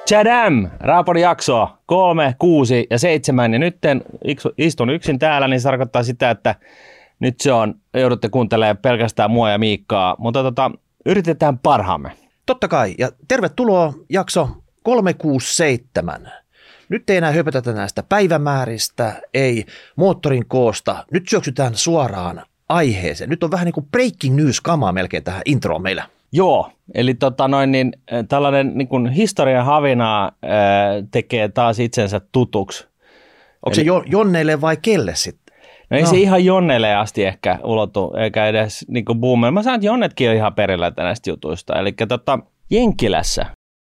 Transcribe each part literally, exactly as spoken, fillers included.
Tchadam! Raapodin jakso kolme, kuusi ja seitsemän. Ja nyt istun yksin täällä, niin se tarkoittaa sitä, että nyt se on, joudutte kuuntelemaan pelkästään mua ja Miikkaa. Mutta tota, yritetään parhaamme. Totta kai. Ja tervetuloa jakso kolme kuusi seitsemän. Nyt ei enää höpötetä näistä päivämääristä, ei moottorin koosta. Nyt syöksytään suoraan aiheeseen. Nyt on vähän niin kuin breaking news-kamaa melkein tähän introon meillä. Joo, eli tota noin, niin, tällainen niin kuin historian havinaa ää, tekee taas itsensä tutuksi. Onko eli se jo, Jonneille vai kelle sitten? No ei no. se ihan Jonneille asti ehkä ulotu, eikä edes niin kuin boomille. Mä sanon, että Jonnetkin on ihan perillä näistä jutuista. Eli tota, Jenkkilässä.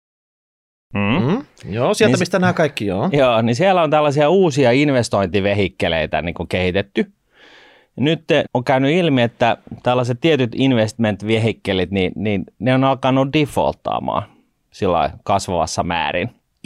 Mm. Mm. Joo, sieltä niin, mistä nämä kaikki joo. Joo, niin siellä on tällaisia uusia investointivehikkeleitä niin kuin kehitetty. Nyt on käynyt ilmi, että tällaiset tietyt investment-vehikkelit, niin, niin ne on alkanut defaultaamaan sillä kasvavassa määrin.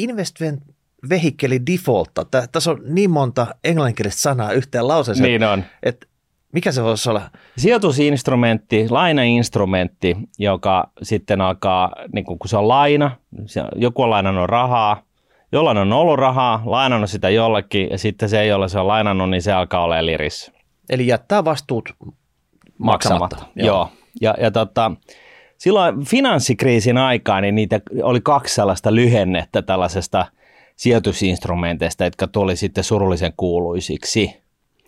Investment-vehikkeli defaultta. Tässä on niin monta englanninkielistä sanaa yhteen lauseeseen. Niin on. Että mikä se voisi olla? Sijoitusinstrumentti, lainainstrumentti, joka sitten alkaa, niin kun se on laina, joku on lainannut rahaa, jollain on ollut rahaa, lainannut sitä jollekin ja sitten se, jolle se on lainannut, niin se alkaa olla lirissä. Eli jättää vastuut maksamatta. maksamatta. Joo. Joo. Ja, ja tota, silloin finanssikriisin aikaan niin niitä oli kaksi sellaista lyhennettä tällaisesta sijoitusinstrumenteista, jotka tuli sitten surullisen kuuluisiksi.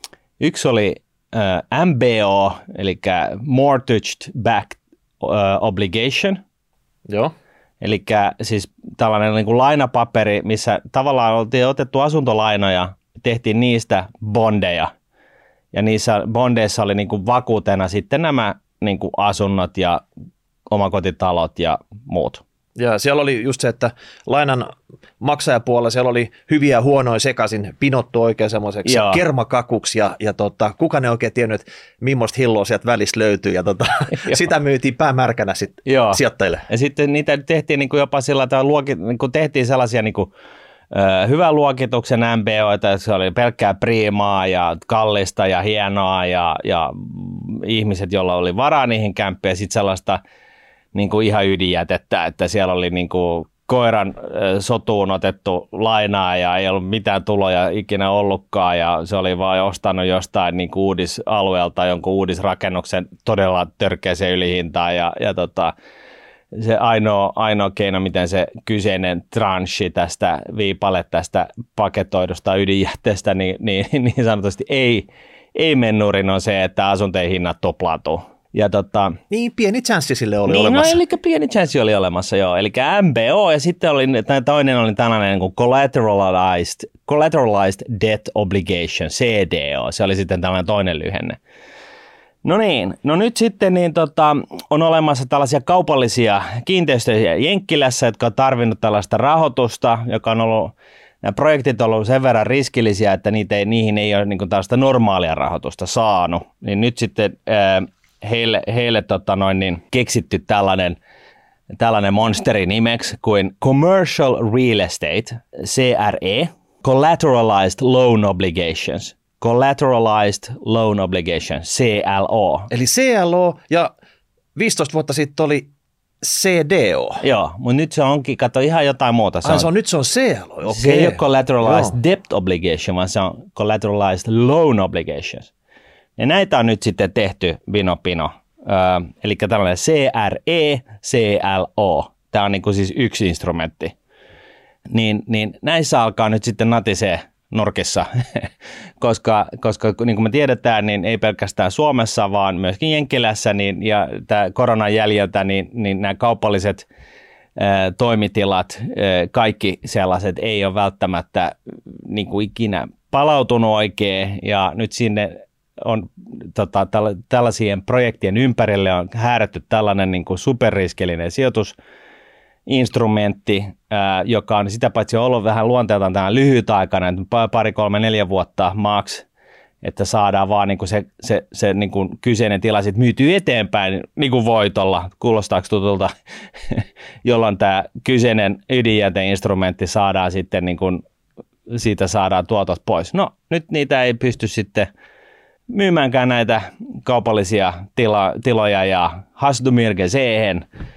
Yksi oli äh, M B O, eli Mortgaged Backed uh, Obligation. Joo. Eli siis tällainen niin kuin lainapaperi, missä tavallaan oltiin otettu asuntolainoja, tehtiin niistä bondeja. Ja niissä bondeissa oli niin kuin vakuutena sitten nämä niin kuin asunnot ja omakotitalot ja muut. Ja siellä oli just se, että lainan maksajapuolella siellä oli hyviä ja huonoja sekaisin, pinottu oikein semmoiseksi Joo. kermakakuksi ja, ja tota, kuka ne oikein tiennyt, että millaista hilloa sieltä välistä löytyy ja tota, sitä myytiin päämärkänä sitten sijoittajille. Ja sitten niitä tehtiin niin kuin jopa sillä tavalla, niin kuin tehtiin sellaisia niin kuin hyvän luokituksen M B O, että se oli pelkkää priimaa ja kallista ja hienoa ja, ja ihmiset, joilla oli varaa niihin kämppiin ja sitten sellaista niin kuin ihan ydinjätettä, että siellä oli niin kuin koiran sotuun otettu lainaa ja ei ollut mitään tuloja ikinä ollutkaan ja se oli vaan ostanut jostain niin kuin uudisalueelta jonkun uudisrakennuksen todella törkeäseen ylihintaan ja, ja tota, se ainoa, ainoa keino, miten se kyseinen tranche tästä viipale tästä paketoidusta ydinjätteestä, niin, niin, niin sanotusti ei, ei mennurin on se, että asuntojen hinnat tuplaantuu. Ja tota, niin pieni chanssi sille oli niin, olemassa. No, eli pieni chanssi oli olemassa, joo. Eli M B O ja sitten oli, toinen oli tällainen niin kuin collateralized, collateralized Debt Obligation, C D O. Se oli sitten tällainen toinen lyhenne. No niin, no nyt sitten niin tota, on olemassa tällaisia kaupallisia kiinteistöjä Jenkkilässä, jotka on tarvinnut tällaista rahoitusta, joka on ollut, nämä projektit on ollut sen verran riskillisiä, että niitä ei, niihin ei ole niin kuin tällaista normaalia rahoitusta saanut. Niin nyt sitten ää, heille, heille tota noin, niin keksitty tällainen, tällainen monsteri nimeksi kuin Commercial Real Estate, C R E, Collateralized Loan Obligations. Collateralized Loan Obligation, C L O. Eli C L O ja viisitoista vuotta sitten oli C D O. Joo, mutta nyt se onkin, kato ihan jotain muuta. Se Ai on, se on, nyt se on C L O, okei. Se ei ole Collateralized Joo. Debt Obligation, vaan se on Collateralized Loan Obligations. Ja näitä on nyt sitten tehty vino pino. Öö, eli tällainen C R E, C L O. Tämä on niin kuin siis yksi instrumentti. Niin, niin näissä alkaa nyt sitten natisee nurkissa, koska, koska niin kuin me tiedetään, niin ei pelkästään Suomessa, vaan myöskin Jenkkilässä niin, ja tämä koronan jäljiltä, niin, niin nämä kaupalliset ää, toimitilat, ää, kaikki sellaiset ei ole välttämättä niin kuin ikinä palautunut oikein, ja nyt sinne on tota, tälla, tällaisien projektien ympärille on häärätty tällainen niin kuin superriskillinen sijoitus, instrumentti, ää, joka on sitä paitsi ollut vähän luonteeltaan tämän lyhytaikainen, pari, kolme, neljä vuotta max, että saadaan vaan niin kuin se, se, se niin kuin kyseinen tila sitten myytyy eteenpäin niin kuin voitolla, kuulostaako tutulta, jolloin tämä kyseinen ydinjäteinstrumentti saadaan sitten, niin kuin, siitä saadaan tuotot pois. No nyt niitä ei pysty sitten myymäänkään näitä kaupallisia tila, tiloja ja Hasdumirge sehen.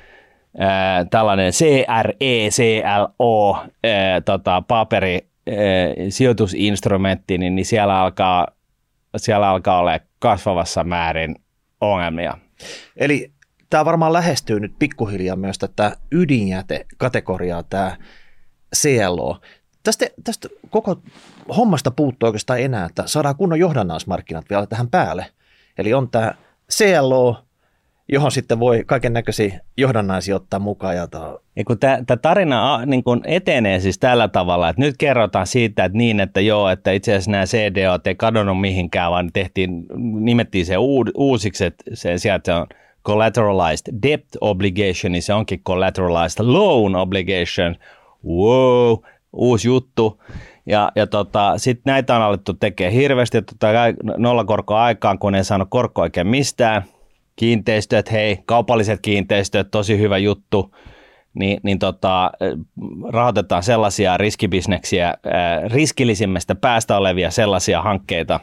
ää, tällainen C R E, C L O, ää, tota, paperi, ää, sijoitusinstrumentti, niin, niin siellä alkaa, siellä alkaa olla kasvavassa määrin ongelmia. Eli tämä varmaan lähestyy nyt pikkuhiljaa myös tätä ydinjätekategoriaa, tämä C L O. Tästä, tästä koko hommasta puuttuu oikeastaan enää, että saadaan kunnon johdannaismarkkinat vielä tähän päälle. Eli on tämä C L O, johon sitten voi kaiken näköisiä johdannaisia ottaa mukaan. Ja tämä tarina niin kun etenee siis tällä tavalla, että nyt kerrotaan siitä, että niin, että joo, että itse asiassa nämä C D O:t ei kadonnut mihinkään, vaan tehtiin, nimettiin se uusiksi, että sen sijaan, että se on collateralized debt obligation, niin se onkin collateralized loan obligation. Wow, uusi juttu. Ja, ja tota, sitten näitä on alettu tekemään hirveästi, tota, nollakorkoaikaan, kun ei saanut korkoa oikein mistään. Kiinteistöt, hei, kaupalliset kiinteistöt, tosi hyvä juttu. Ni, niin tota, rahoitetaan sellaisia riskibisneksiä, ää, riskillisimmästä päästä olevia sellaisia hankkeita.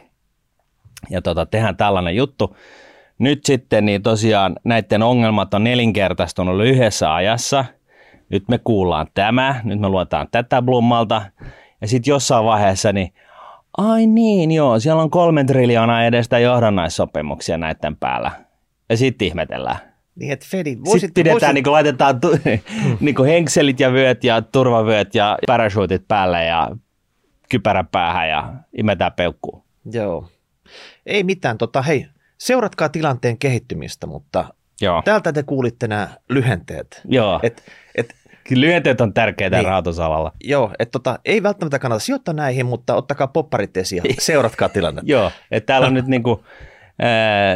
Ja tota, tehdään tällainen juttu. Nyt sitten niin tosiaan näiden ongelmat on nelinkertaistunut lyhyessä ajassa. Nyt me kuullaan tämä, nyt me luetaan tätä Blummalta. Ja sitten jossain vaiheessa, niin ai niin, joo, siellä on kolme triljoonaa edestä johdannaissopimuksia näiden päällä. Ja sitten ihmetellään. Niin, että Fedi, voisit, sitten pidetään, voisit... niin kuin laitetaan tu- hmm. niin kuin henkselit ja vyöt ja turvavyöt ja parachuutit päälle ja kypärä päähän ja imetään peukkuun. Joo. Ei mitään, tota, hei, seuratkaa tilanteen kehittymistä, mutta joo. Täältä te kuulitte nämä lyhenteet. Joo. Et, et, lyhenteet on tärkeitä niin, rahoitusalalla. Joo, että tota, ei välttämättä kannata sijoittaa näihin, mutta ottakaa popparit esiin ja seuratkaa tilannetta. Joo, että täällä on nyt niinku, ää,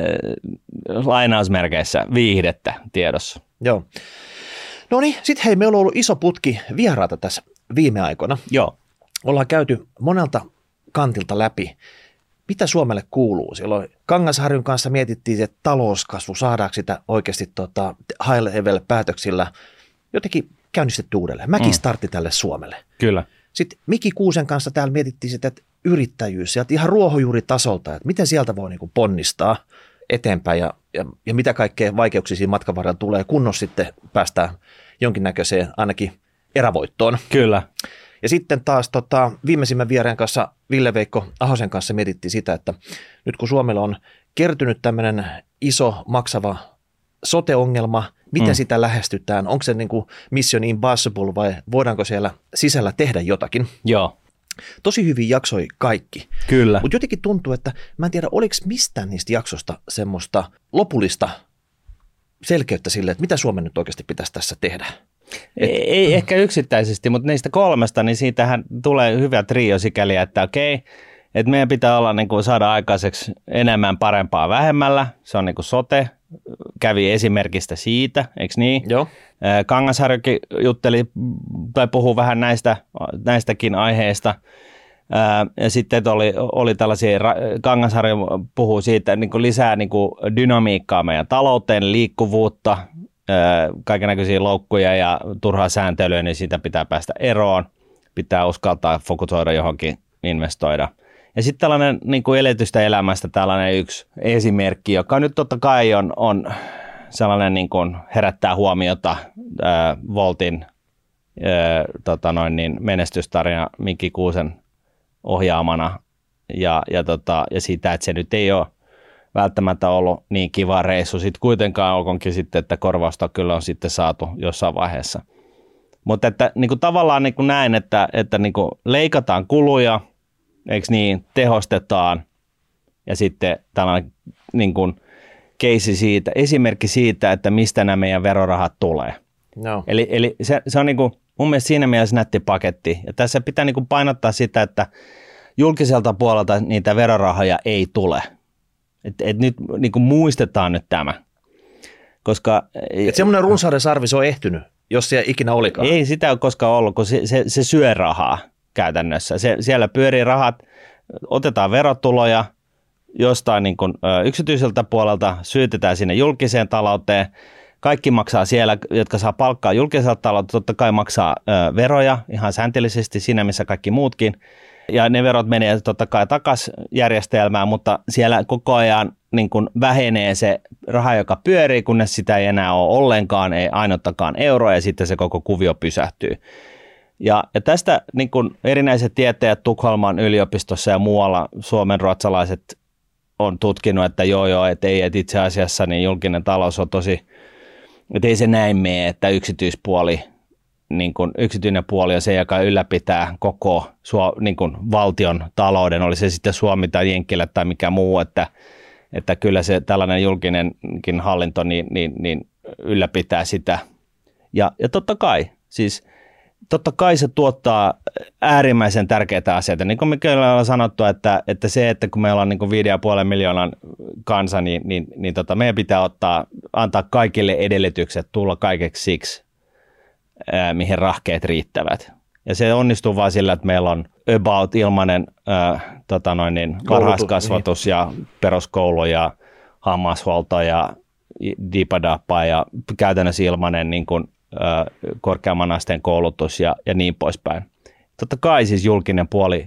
lainausmerkeissä viihdettä tiedossa. Joo. No niin, sitten hei, meillä on ollut iso putki vieraata tässä viime aikoina. Joo. Ollaan käyty monelta kantilta läpi, mitä Suomelle kuuluu. Silloin Kangasharjun kanssa mietittiin, että talouskasvu, saadaanko sitä oikeasti tota, high level päätöksillä jotenkin käynnistetty uudelleen. Mäkin mm. startti tälle Suomelle. Kyllä. Sitten Miki Kuusen kanssa täällä mietittiin sitä, että yrittäjyys, sieltä ihan ruohonjuuritasolta, että miten sieltä voi niin kuin ponnistaa eteenpäin ja, ja, ja mitä kaikkea vaikeuksia siinä matkan varrella tulee, kunnossa sitten päästään jonkinnäköiseen ainakin erävoittoon. Kyllä. Ja sitten taas tota, viimeisimmän viereen kanssa, Ville-Veikko Ahosen kanssa mietittiin sitä, että nyt kun Suomella on kertynyt tämmöinen iso maksava sote-ongelma, miten mm. sitä lähestytään, onko se niin kuin mission impossible vai voidaanko siellä sisällä tehdä jotakin? Joo. Tosi hyvin jaksoi kaikki. Kyllä. Mutta jotenkin tuntuu, että mä en tiedä, oliko mistään niistä jaksosta semmoista lopullista selkeyttä sille, että mitä Suomen nyt oikeasti pitäisi tässä tehdä. Et, ei, ei ehkä yksittäisesti, mutta niistä kolmesta, niin siitähän tulee hyvä trio sikäli, että okei, että meidän pitää olla, niin kuin saada aikaiseksi enemmän parempaa vähemmällä. Se on niin kuin sote, kävi esimerkistä siitä, eikö niin? Joo. Kangasharjukin jutteli tai puhui vähän näistä, näistäkin aiheista. Ja sitten oli, oli tällaisia, Kangasharju puhuu siitä niin kuin lisää niin kuin dynamiikkaa meidän talouteen, liikkuvuutta, kaikennäköisiä loukkuja ja turhaa sääntelyä, niin siitä pitää päästä eroon. Pitää uskaltaa fokusoida johonkin, investoida. Ja sitten tällainen niin kuin eletystä elämästä tällainen yksi esimerkki, joka nyt totta kai on, on sellainen niin kuin herättää huomiota ää, Voltin ää, tota noin, niin menestystarina Miki Kuusen ohjaamana ja, ja, tota, ja siitä, että se nyt ei ole välttämättä ollut niin kiva reissu. Sitten kuitenkaan olkoonkin sitten, että korvausta kyllä on sitten saatu jossain vaiheessa. Mutta että niin kuin tavallaan niin kuin näin, että, että niin kuin leikataan kuluja, eikö niin, tehostetaan ja sitten tällainen niin kuin keissi siitä, esimerkki siitä, että mistä nämä meidän verorahat tulee. No. Eli, eli se, se on niin kuin mun mielestä siinä mielessä nätti paketti. Ja tässä pitää niin kuin painottaa sitä, että julkiselta puolelta niitä verorahoja ei tule. Et, et nyt niin kuin muistetaan nyt tämä. Koska et semmoinen runsauden sarvi, se on ehtynyt, jos se ikinä olikaan. Ei sitä ole koskaan ollut, kun se, se, se syö rahaa käytännössä. Se, siellä pyörii rahat, otetaan verotuloja jostain niin kuin, ö, yksityiseltä puolelta, syytetään sinne julkiseen talouteen. Kaikki maksaa siellä, jotka saa palkkaa julkiselta taloudelta, totta kai maksaa ö, veroja ihan säntillisesti siinä, missä kaikki muutkin. ja ne verot menee totta kai takaisin järjestelmään, mutta siellä koko ajan niin kuin vähenee se raha, joka pyörii, kunnes sitä ei enää ole ollenkaan, ei ainuttakaan euroa, ja sitten se koko kuvio pysähtyy. Ja, ja tästä niin kuin erinäiset tietäjät Tukholman yliopistossa ja muualla Suomen ruotsalaiset on tutkinut, että joo joo, että ei, että itse asiassa niin julkinen talous on tosi, että ei se näin mene, että yksityispuoli, niin kuin yksityinen puoli on se, joka ylläpitää koko niin kuin valtion talouden, oli se sitten Suomi tai Jenkkilä tai mikä muu, että, että kyllä se tällainen julkinenkin hallinto niin, niin, niin ylläpitää sitä. Ja, ja totta kai, siis totta kai se tuottaa äärimmäisen tärkeitä asioita. Niin kuin me kyllä ollaan sanottu, että, että se, että kun meillä on niin kuin viiden ja puolen miljoonan kansa, niin, niin, niin tota, meidän pitää ottaa, antaa kaikille edellytykset tulla kaikeksi siksi, ää, mihin rahkeet riittävät. Ja se onnistuu vain sillä, että meillä on about ilmainen ää, tota noin niin, varhaiskasvatus niin. Ja peruskoulu ja hammashuolto ja dipadappa ja käytännössä ilmainen niin kuin korkeamman asteen koulutus ja, ja niin poispäin. Totta kai siis julkinen puoli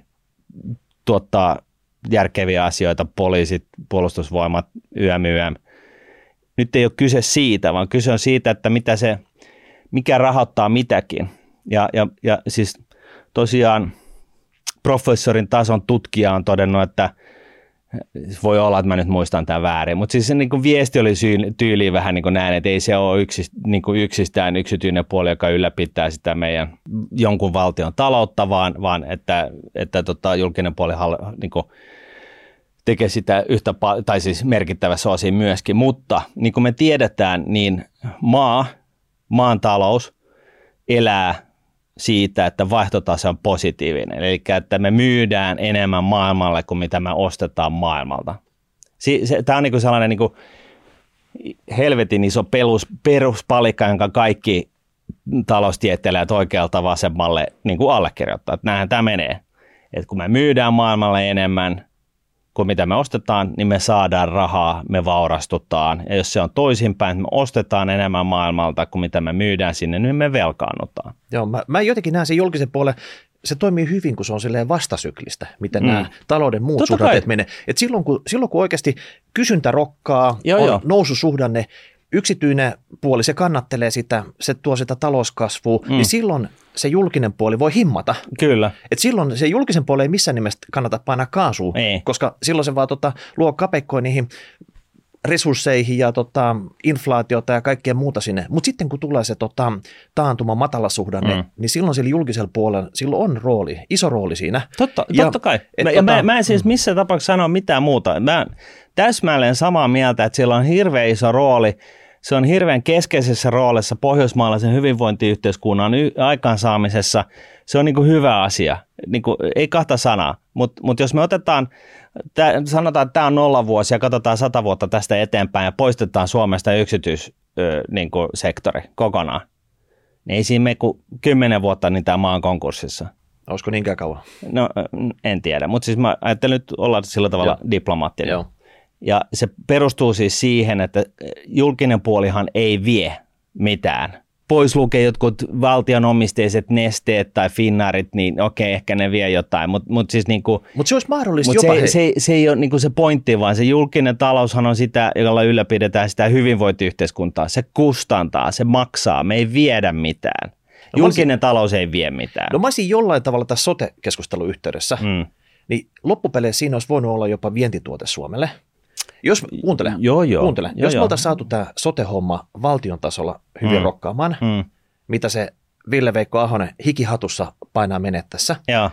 tuottaa järkeviä asioita, poliisit, puolustusvoimat, Y M Y M. Nyt ei ole kyse siitä, vaan kyse on siitä, että mitä se, mikä rahoittaa mitäkin. Ja, ja, ja siis tosiaan professorin tason tutkija on todennut, että voi olla, että mä nyt muistan tämän väärin, mutta siis se niin kuin viesti oli syy, tyyliin vähän niin kuin näin, että ei se ole yksist, niin kuin yksistään yksityinen puoli, joka ylläpitää sitä meidän jonkun valtion taloutta, vaan, vaan että, että tota, julkinen puoli niin kuin tekee sitä yhtä, tai siis merkittävässä osin myöskin, mutta niin kuin me tiedetään, niin maa, maan talous elää siitä, että vaihtotase on positiivinen, eli että me myydään enemmän maailmalle kuin mitä me ostetaan maailmalta. Tämä on niinku sellainen niinku helvetin iso perus, peruspalikka, jonka kaikki taloustieteilijät oikealta vasemmalle niinku allekirjoittaa, että näinhän tämä menee. Et kun me myydään maailmalle enemmän kuin mitä me ostetaan, niin me saadaan rahaa, me vaurastutaan. Ja jos se on toisinpäin, että me ostetaan enemmän maailmalta kuin mitä me myydään sinne, niin me velkaannutaan. Joo, mä, mä jotenkin näen sen julkisen puolen, se toimii hyvin, kun se on silleen vastasyklistä, miten mm. nämä talouden muut Totta suhdanteet kai. menee. Et silloin, kun, silloin kun oikeasti kysyntä rokkaa, joo, on joo. noususuhdanne, yksityinen puoli, se kannattelee sitä, se tuo sitä talouskasvua, mm. niin silloin se julkinen puoli voi himmata. Kyllä. Et silloin se julkisen puoli ei missään nimessä kannata painaa kaasua, ei. koska silloin se vaan tota, luo kapeikkoja niihin resursseihin ja tota, inflaatiota ja kaikkea muuta sinne. Mutta sitten kun tulee se tota, taantuma matalasuhdanne, mm. niin silloin sillä julkisella puolella silloin on rooli, iso rooli siinä. Totta, ja, totta kai. Et, mä, tota, mä, mä en siis missään tapauksessa sano mitään muuta. Mä täsmälleen samaa mieltä, että sillä on hirveän iso rooli. Se on hirveän keskeisessä roolissa pohjoismaalaisen hyvinvointiyhteiskunnan y- aikaansaamisessa. Se on niin kuin hyvä asia, niin kuin, ei kahta sanaa, mutta mut jos me otetaan, tää, sanotaan, että tämä on nollavuosi ja katsotaan sata vuotta tästä eteenpäin ja poistetaan Suomesta yksityissektori niin kokonaan, niin ei siinä mene kuin kymmenen vuotta, niin tämä maa on konkurssissa. Olisiko niinkään kauan? No en tiedä, mutta siis mä ajattelin nyt olla sillä tavalla Joo. diplomaattinen. Joo. Ja se perustuu siis siihen, että julkinen puolihan ei vie mitään. Pois lukee jotkut valtionomisteiset Nesteet tai Finnairit, niin okei, ehkä ne vie jotain. Mutta mut siis niinku, Mut se olisi mahdollista mut jopa. Se, he... se, se ei ole niinku se pointti, vaan se julkinen taloushan on sitä, jolla ylläpidetään sitä hyvinvointiyhteiskuntaa. Se kustantaa, se maksaa, me ei viedä mitään. No, julkinen olisin... talous ei vie mitään. No mä olisin jollain tavalla tässä sote-keskustelun yhteydessä, mm. niin loppupeleissä siinä olisi voinut olla jopa vientituote Suomelle. Jos, kuuntele, joo, joo. kuuntele. Joo, Jos joo. me oltaisiin saatu tämä sote-homma valtion tasolla hyvin mm. rokkaamaan, mm. mitä se Ville-Veikko Ahonen hikihatussa painaa menettäessä, ja.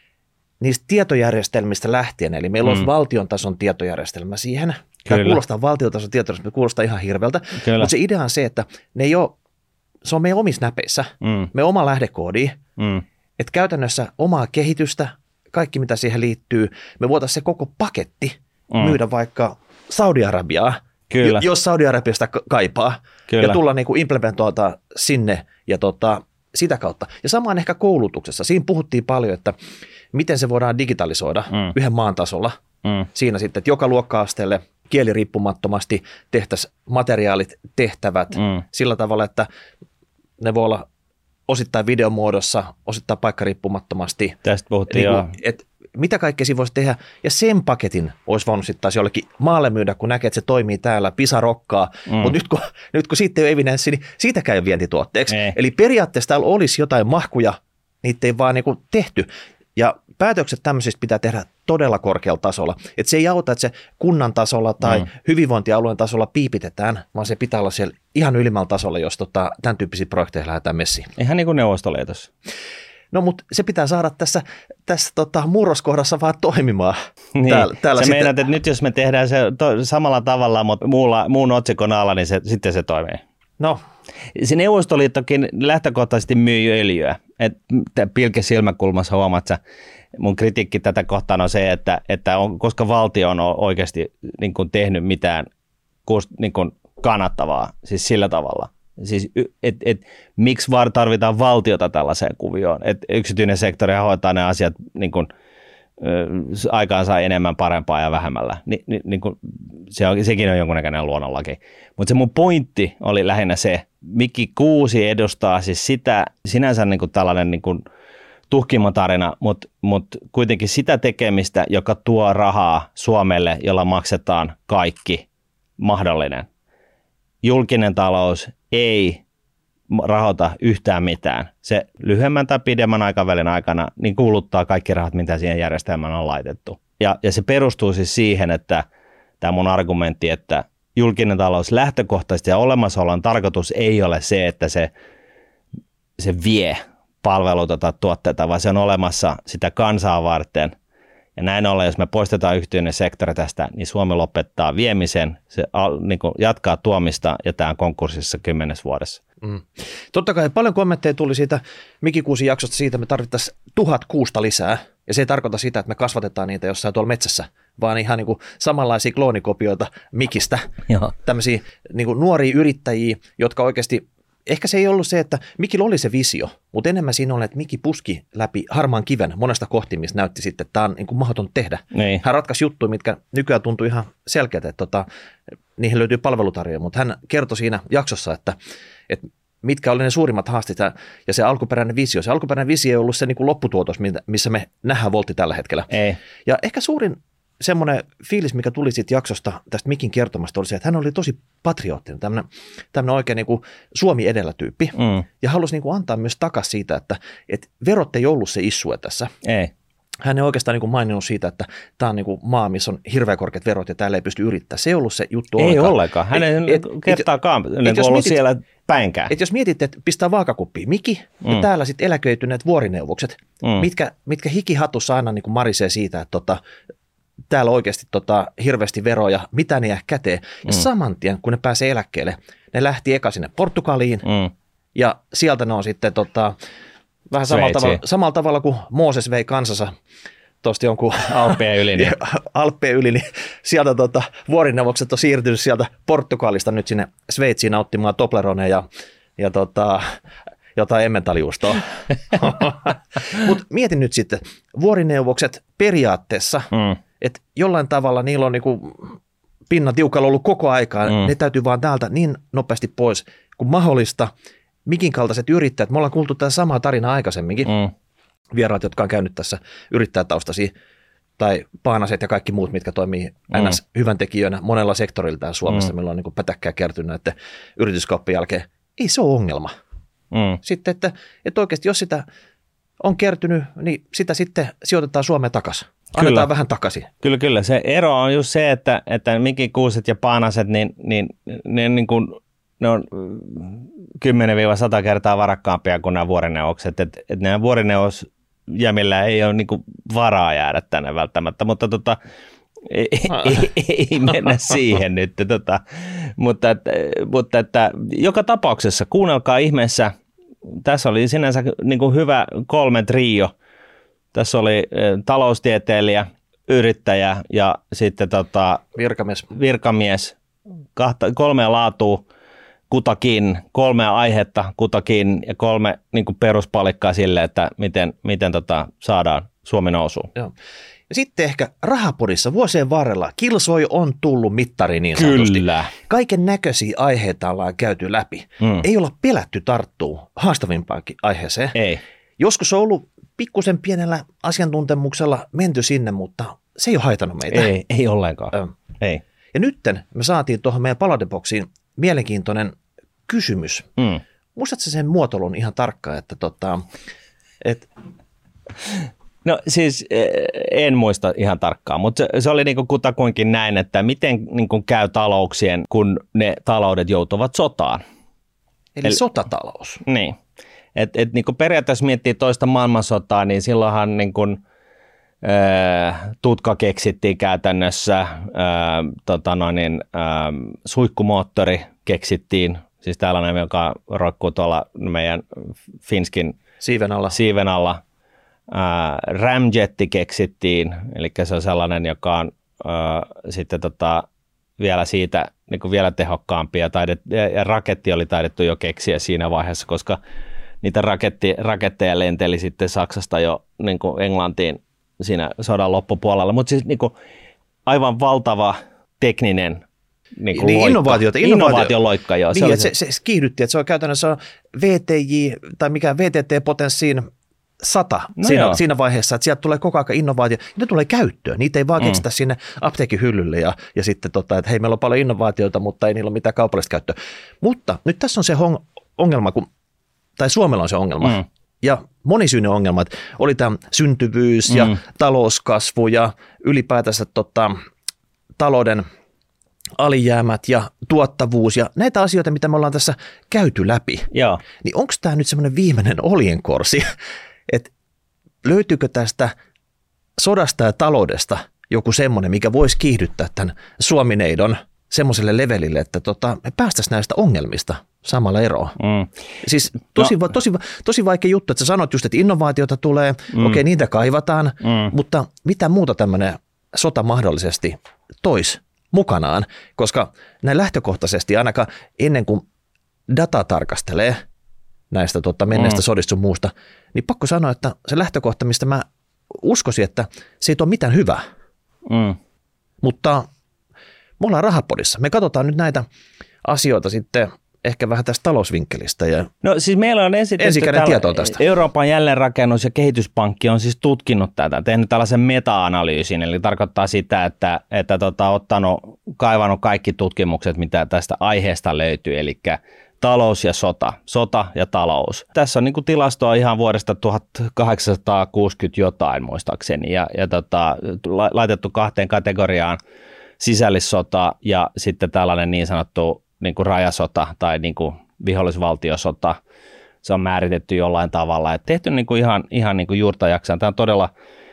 niistä tietojärjestelmistä lähtien, eli meillä mm. olisi valtion tason tietojärjestelmä siihen. Tämä kuulostaa valtion tason tietojärjestelmä, kuulostaa ihan hirveältä, Kyllä. mutta se idea on se, että ne ei ole, se on meidän omissa näpeissä, mm. me oma lähdekoodi, mm. että käytännössä omaa kehitystä, kaikki mitä siihen liittyy, me voitaisiin se koko paketti mm. myydä vaikka Saudi-Arabiaa, Kyllä. jos Saudi-Arabiasta kaipaa, Kyllä. ja tulla niin kuin implementoita sinne ja tota, sitä kautta. Ja samaan ehkä koulutuksessa. Siinä puhuttiin paljon, että miten se voidaan digitalisoida mm. yhden maan tasolla. Mm. Siinä sitten, että joka luokka-asteelle kieliriippumattomasti tehtäisiin materiaalit, tehtävät mm. sillä tavalla, että ne voi olla osittain videomuodossa, osittain paikkariippumattomasti. Tästä puhuttiin, niin joo. Et mitä kaikkea siinä voisi tehdä, ja sen paketin olisi voinut sitten taas jollekin maalle myydä, kun näkee, että se toimii täällä, pisa rokkaa, mm. mutta nyt kun, nyt kun siitä ei ole evidenssi, niin siitäkään ei ole vientituotteeksi. Ei. Eli periaatteessa täällä olisi jotain mahkuja, niitä ei vaan niinku tehty, ja päätökset tämmöisistä pitää tehdä todella korkealla tasolla. Että se ei auta, että se kunnan tasolla tai mm. hyvinvointialueen tasolla piipitetään, vaan se pitää olla siellä ihan ylimmällä tasolla, jos tota, tämän tyyppisiä projekteja lähdetään messiin. Ihan niin kuin Neuvostoliitossa. No mutta se pitää saada tässä, tässä tota, murroskohdassa vaan toimimaan. Niin, täällä, täällä sä sitten... meinaat, että nyt jos me tehdään se to, samalla tavalla, mutta muulla, muun otsikon alla, niin se, sitten se toimii. No. Se Neuvostoliittokin lähtökohtaisesti myi öljyä. Pilke silmäkulmassa huomaat sä, mun kritiikki tätä kohtaan on se, että, että on, koska valtio on oikeasti niin kuin tehnyt mitään niin kuin kannattavaa, siis sillä tavalla. Siis, et, et, miksi vaan tarvitaan valtiota tällaiseen kuvioon, että yksityinen sektori hoitaa ne asiat niin kuin, aikaan saa enemmän parempaa ja vähemmällä. Ni, ni, niin kuin, se on, sekin on jonkunnäköinen luonnonlaki. Mutta se mun pointti oli lähinnä se, Mikki Kuusi edustaa siis sitä, sinänsä niin kuin tällainen niin kuin tuhkimatarina, mutta mut kuitenkin sitä tekemistä, joka tuo rahaa Suomelle, jolla maksetaan kaikki mahdollinen. Julkinen talous ei rahoita yhtään mitään. Se lyhyemmän tai pidemmän aikavälin aikana niin kuluttaa kaikki rahat, mitä siihen järjestelmään on laitettu. Ja, ja se perustuu siis siihen, että tämä mun argumentti, että julkinen talous lähtökohtaisesti ja olemassaolon tarkoitus ei ole se, että se, se vie palveluita tai tuotteita, vaan se on olemassa sitä kansaa varten. Ja näin ollen, jos me poistetaan yksityinen sektori tästä, niin Suomi lopettaa viemisen, se niin kuin jatkaa tuomista ja tämä on konkurssissa kymmenes vuodessa. Mm. Totta kai paljon kommentteja tuli siitä Mikki Kuusin jaksosta siitä, että me tarvittaisiin tuhat kuusta lisää. Ja se ei tarkoita sitä, että me kasvatetaan niitä jossain tuolla metsässä, vaan ihan niin kuin samanlaisia kloonikopioita Mikistä. Joo. Tämmöisiä niin kuin nuoria yrittäjiä, jotka oikeasti, ehkä se ei ollut se, että Mikillä oli se visio, mutta enemmän siinä oli, että Mikki puski läpi harmaan kiven monesta kohti, missä näytti sitten, että tämä on niin kuin mahdoton tehdä. Niin. Hän ratkaisi juttuja, mitkä nykyään tuntui ihan selkeältä, että tota, niihin löytyy palvelutarjoja, mutta hän kertoi siinä jaksossa, että, että mitkä oli ne suurimmat haasteet ja se alkuperäinen visio. Se alkuperäinen visio ei ollut se niin kuin lopputuotos, missä me nähdään Woltti tällä hetkellä. Ei. Ja ehkä suurin semmoinen fiilis, mikä tuli siitä jaksosta, tästä Mikin kertomasta, oli se, että hän oli tosi patriottinen, tämmöinen, tämmöinen oikein niin kuin Suomi edellä tyyppi. Mm. Ja halusi niin kuin antaa myös takaisin siitä, että, että verot ei ollut se issue tässä. Ei. Hän ei oikeastaan niin kuin maininnut siitä, että tämä on niin kuin maa, missä on hirveän korkeat verot ja täällä ei pysty yrittämään. Se ei ollut se juttu ei ollenkaan. ollenkaan. Hän ei et, kertaakaan et, et, ollut mietit, siellä päinkään. Et jos mietit, että pistää vaakakuppiin Miki mm. ja täällä sitten eläköityneet vuorineuvokset, mm. mitkä, mitkä hikihatussa aina niin kuin marisee siitä, että tota, täällä oikeasti tota, hirveästi veroja, mitä ne jää käteen. Ja mm. saman tien, kun ne pääsee eläkkeelle, ne lähti eka sinne Portugaliin mm. ja sieltä ne on sitten tota, vähän samalla tavalla, samalla tavalla kuin Mooses vei kansansa tuosta jonkun Alppien yli, niin. Alppien yli, niin sieltä tota, vuorineuvokset on siirtynyt sieltä Portugalista nyt sinne Sveitsiin nauttimaan Tobleronea ja, ja tota, jotain emmentaljoustoa. Mutta mietin nyt sitten, vuorineuvokset periaatteessa, mm. että jollain tavalla niillä on niinku pinnan tiukalla ollut koko aikaa, mm. ne täytyy vaan täältä niin nopeasti pois kuin mahdollista. Mikin kaltaiset yrittäjät, me ollaan kuultu tätä samaa tarinaa aikaisemminkin, mm. vieraat, jotka on käynyt tässä yrittäjätaustaisia, tai paanaset ja kaikki muut, mitkä toimii mm. ns. Hyvän tekijöinä monella sektorilla täällä Suomessa, mm. meillä on niin kuin pätäkkää kertynyt näiden yrityskauppien jälkeen. Ei se ole ongelma. Mm. Sitten, että, että oikeasti jos sitä on kertynyt, niin sitä sitten sijoitetaan Suomeen takaisin. Annetaan kyllä. vähän takaisin. Kyllä, kyllä. Se ero on just se, että, että Mikki Kuuset ja paanaset, niin, niin, ne, niin kuin, ne on kymmenen sata kertaa varakkaampia kuin nämä vuorineuvokset. Että et nämä vuorineuvosjämillä ei ole niin kuin varaa jäädä tänne välttämättä, mutta tota, ei, ei, ei mennä siihen nyt. Tota. Mutta, että, mutta että joka tapauksessa kuunnelkaa ihmeessä. Tässä oli sinänsä niin kuin hyvä kolme trio. Tässä oli taloustieteilijä, yrittäjä ja sitten tota, virkamies. virkamies. Kahta, kolmea laatua kutakin, kolmea aihetta kutakin ja kolme niin kuin peruspalikkaa sille, että miten, miten tota, saadaan Suomi nousuun. Joo. Ja sitten ehkä Rahapodissa vuosien varrella Kilsoi on tullut mittari niin sanotusti. Kyllä. Kaiken näköisiä aiheita ollaan käyty läpi. Mm. Ei olla pelätty tarttua haastavimpaankin aiheeseen. Ei. Joskus on ollut pikkusen pienellä asiantuntemuksella menty sinne, mutta se ei ole haitannut meitä. Ei, ei ollenkaan. Ö. Ei. Ja nytten me saatiin tuohon meidän palauteboksiin mielenkiintoinen kysymys. Mm. Muistatko sen muotoilun ihan tarkkaan, että tota, et... No siis en muista ihan tarkkaan, mutta se, se oli niin kuin kutakuinkin näin, että miten niin kuin käy talouksien, kun ne taloudet joutuvat sotaan. Eli, Eli sotatalous. Niin. Et, et niin kuin periaatteessa miettii toista maailmansotaa, niin silloinhan niin kuin, äh, tutka keksittiin käytännössä, äh, tota noin, äh, suihkumoottori keksittiin, siis tällainen, joka roikkuu tuolla meidän Finskin siiven alla. Siiven alla. Uh, Ramjetti keksittiin, eli se on sellainen, joka on uh, sitten tota, vielä siitä niin kuin vielä tehokkaampi ja, taidet, ja, ja raketti oli taidettu jo keksiä siinä vaiheessa, koska niitä raketti, raketteja lenteli sitten Saksasta jo niin kuin Englantiin siinä sodan loppupuolella, mutta siis niin kuin aivan valtava tekninen niin kuin niin, loikka. Innovaatiota, innovaatioloikka, joo. Niin, se, se, se kiihdytti, että se on käytännössä V T J tai mikä V T T-potenssiin sata no siinä, siinä vaiheessa, että sieltä tulee koko ajan innovaatio, ne tulee käyttöön, niitä ei vaan mm. keksitä sinne apteekin hyllylle ja, ja sitten tota, että hei, meillä on paljon innovaatioita, mutta ei niillä ole mitään kaupallista käyttöä. Mutta nyt tässä on se hong- ongelma, kun, tai Suomella on se ongelma, mm. ja monisyinen ongelma, että oli tämä syntyvyys mm. ja talouskasvu ja ylipäätänsä tota, talouden alijäämät ja tuottavuus ja näitä asioita, mitä me ollaan tässä käyty läpi, Joo. niin onko tämä nyt semmoinen viimeinen oljenkorsi, että löytyykö tästä sodasta ja taloudesta joku semmoinen, mikä voisi kiihdyttää tämän Suomineidon semmoiselle levelille, että tota, me päästäisiin näistä ongelmista samalla eroon. Mm. Siis tosi, no. tosi, tosi vaikea juttu, että sä sanot just, että innovaatiota tulee, mm. okei, niitä kaivataan, mm. mutta mitä muuta tämmöinen sota mahdollisesti toisi mukanaan, koska näin lähtökohtaisesti ainakaan ennen kuin data tarkastelee näistä tota, menneistä mm. sodista sun muusta, niin pakko sanoa, että se lähtökohta, mistä mä uskoisin, että se ei ole mitään hyvää. Mm. Mutta me ollaan Rahapodissa. Me katsotaan nyt näitä asioita sitten ehkä vähän tästä talousvinkkelistä. Ja no siis meillä on ensikäden tietoa tästä. Euroopan jälleenrakennus- ja kehityspankki on siis tutkinut tätä, tehnyt tällaisen meta-analyysin, eli tarkoittaa sitä, että, että tota, ottanut, kaivannut kaikki tutkimukset, mitä tästä aiheesta löytyy, eli talous ja sota, sota ja talous. Tässä on niin kuin tilastoa ihan vuodesta tuhatkahdeksansataakuusikymmentä jotain muistaakseni, ja, ja tota, laitettu kahteen kategoriaan sisällissota ja sitten tällainen niin sanottu niin kuin rajasota tai niin kuin vihollisvaltiosota. Se on määritetty jollain tavalla. Et tehty niin kuin ihan, ihan niin kuin juurta jaksain. Tämä on todella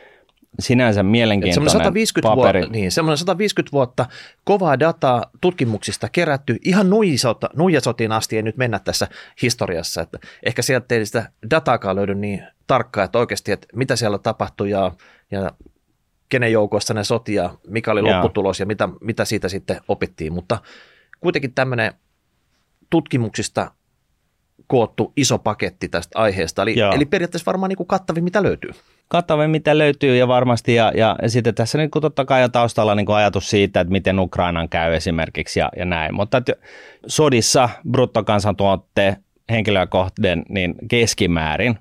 sinänsä mielenkiintoinen sata viisikymmentä paperi. Vuotta, niin, semmoinen sata viisikymmentä vuotta kovaa dataa tutkimuksista kerätty. Ihan nuijasota, nuijasotiin asti ei nyt mennä tässä historiassa. Että ehkä sieltä ei sitä dataakaan löydy niin tarkkaa, että oikeasti, että mitä siellä tapahtui ja, ja kenen joukossa ne sotia, mikä oli lopputulos ja mitä, mitä siitä sitten opittiin. Mutta kuitenkin tämmöinen tutkimuksista koottu iso paketti tästä aiheesta, eli, eli periaatteessa varmaan niin kuin kattavin, mitä löytyy. Kattavin, mitä löytyy ja varmasti, ja, ja sitten tässä niin kuin totta kai on taustalla niin kuin ajatus siitä, että miten Ukrainan käy esimerkiksi ja, ja näin, mutta että sodissa bruttokansantuotte henkilöä kohden niin keskimäärin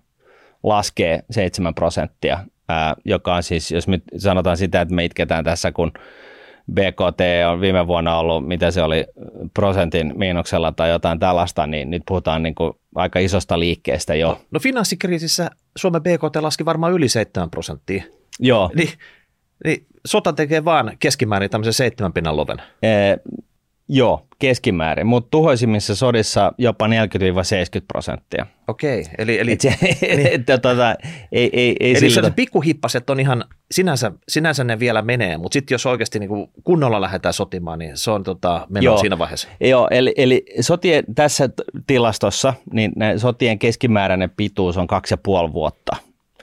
laskee seitsemän prosenttia, ää, joka on siis, jos me sanotaan sitä, että me itketään tässä, kun B K T on viime vuonna ollut, mitä se oli, prosentin miinuksella tai jotain tällaista, niin nyt puhutaan niin kuin aika isosta liikkeestä jo. No, no finanssikriisissä Suomen B K T laski varmaan yli seitsemän prosenttia. Joo. Niin, niin sota tekee vaan keskimäärin tämmöisen seitsemän pinnan loven. Ee, joo, keskimäärin, mutta tuhoisimmissa sodissa jopa neljäkymmentä seitsemänkymmentä prosenttia. Okei, eli... eli, se, niin, että, tota, ei, ei, ei eli sillä... se pikkuhippaset on ihan, sinänsä, sinänsä ne vielä menee, mutta sitten jos oikeasti niin kuin kunnolla lähdetään sotimaan, niin se on tota, menoa siinä vaiheessa. Joo, eli, eli sotien, tässä tilastossa niin sotien keskimääräinen pituus on kaksi ja puoli vuotta.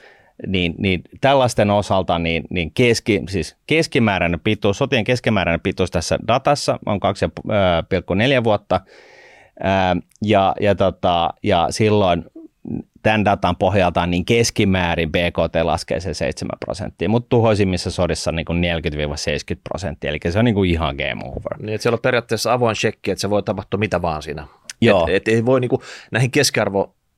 Niin, niin tällaisten osalta niin, niin keski, siis keskimääräinen pituus, sotien keskimääräinen pituus tässä datassa on kaksi pilkku neljä vuotta, ää, ja, ja, tota, ja silloin tämän datan pohjalta niin keskimäärin B K T laskee se seitsemän prosenttia, mutta tuhoisimmissa sodissa niin kuin neljäkymmentä seitsemänkymmentä prosenttia, eli se on niin kuin ihan game over. Niin, että siellä on periaatteessa avoin shekki, että se voi tapahtua mitä vaan siinä. Joo. Et, et ei voi niin kuin näihin keskiarvo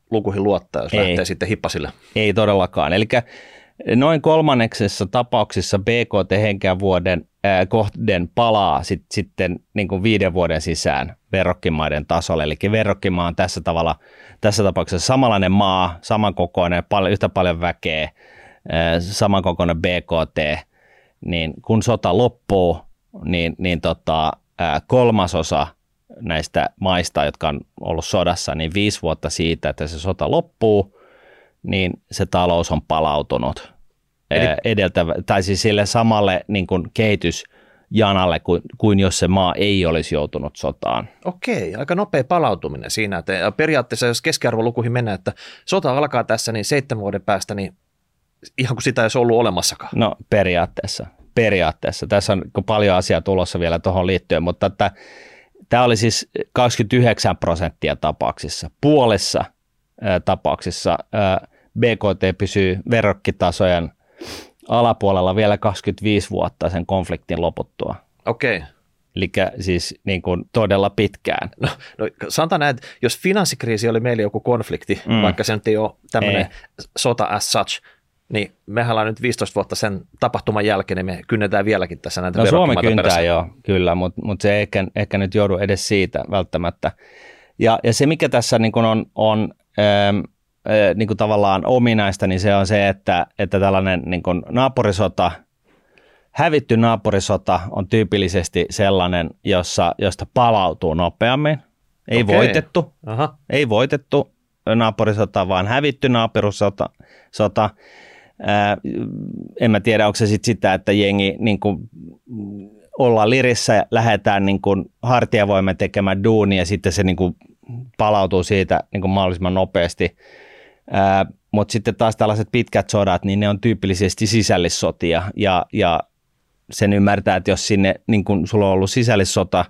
lukuihin luottaa, jos ei. lähtee sitten hippasille. Ei todellakaan. Eli noin kolmanneksessa tapauksissa B K T henkeä vuoden äh, kohden palaa sit, sitten niin kuin viiden vuoden sisään verrokkimaiden tasolle. Eli verrokkimaa on tässä, tavalla, tässä tapauksessa samanlainen maa, samankokoinen, paljon, yhtä paljon väkeä, äh, samankokoinen B K T. Niin kun sota loppuu, niin, niin tota, äh, kolmasosa näistä maista, jotka on ollut sodassa, niin viisi vuotta siitä, että se sota loppuu, niin se talous on palautunut Eli... edeltävä, tai siis sille samalle niin kuin kehitysjanalle kuin, kuin jos se maa ei olisi joutunut sotaan. Okei, aika nopea palautuminen siinä. Että periaatteessa jos keskiarvolukuihin mennään, että sota alkaa tässä, niin seitsemän vuoden päästä, niin ihan kuin sitä ei olisi ollut olemassakaan. No periaatteessa, periaatteessa. Tässä on paljon asiaa tulossa vielä tuohon liittyen, mutta että tämä oli siis kaksikymmentäyhdeksän prosenttia tapauksissa. Puolessa ää, tapauksissa ää, B K T pysyy verrokkitasojen alapuolella vielä kaksikymmentäviisi vuotta sen konfliktin loputtua. Okei. Okay. Eli siis niin kuin todella pitkään. No, no sanotaan näin, että jos finanssikriisi oli meille joku konflikti, mm. vaikka se nyt ei ole tämmöinen ei. sota as such, niin mehän ollaan nyt viisitoista vuotta sen tapahtuman jälkeen, niin me kynnetään vieläkin tässä näitä no, verrokkimaita Suomi kyntää perässä. joo, kyllä, mutta mut se ei ehkä, ehkä nyt joudu edes siitä välttämättä. Ja, ja se, mikä tässä niin kuin on, on ähm, äh, niin kuin tavallaan ominaista, niin se on se, että, että tällainen niin kuin naapurisota, hävitty naapurisota on tyypillisesti sellainen, jossa, josta palautuu nopeammin. Ei Okei. voitettu, Aha. ei voitettu naapurisota, vaan hävitty naapurisota. Sota. Ää, en mä tiedä, onko se sit sitä, että jengi niin kuin, ollaan lirissä ja lähdetään niin kuin, hartiavoimen tekemään duunia ja sitten se niin kuin, palautuu siitä niin kuin, mahdollisimman nopeasti. Mutta sitten taas tällaiset pitkät sodat, niin ne on tyypillisesti sisällissotia ja, ja sen ymmärtää, että jos sinne niin kun sulla on ollut sisällissota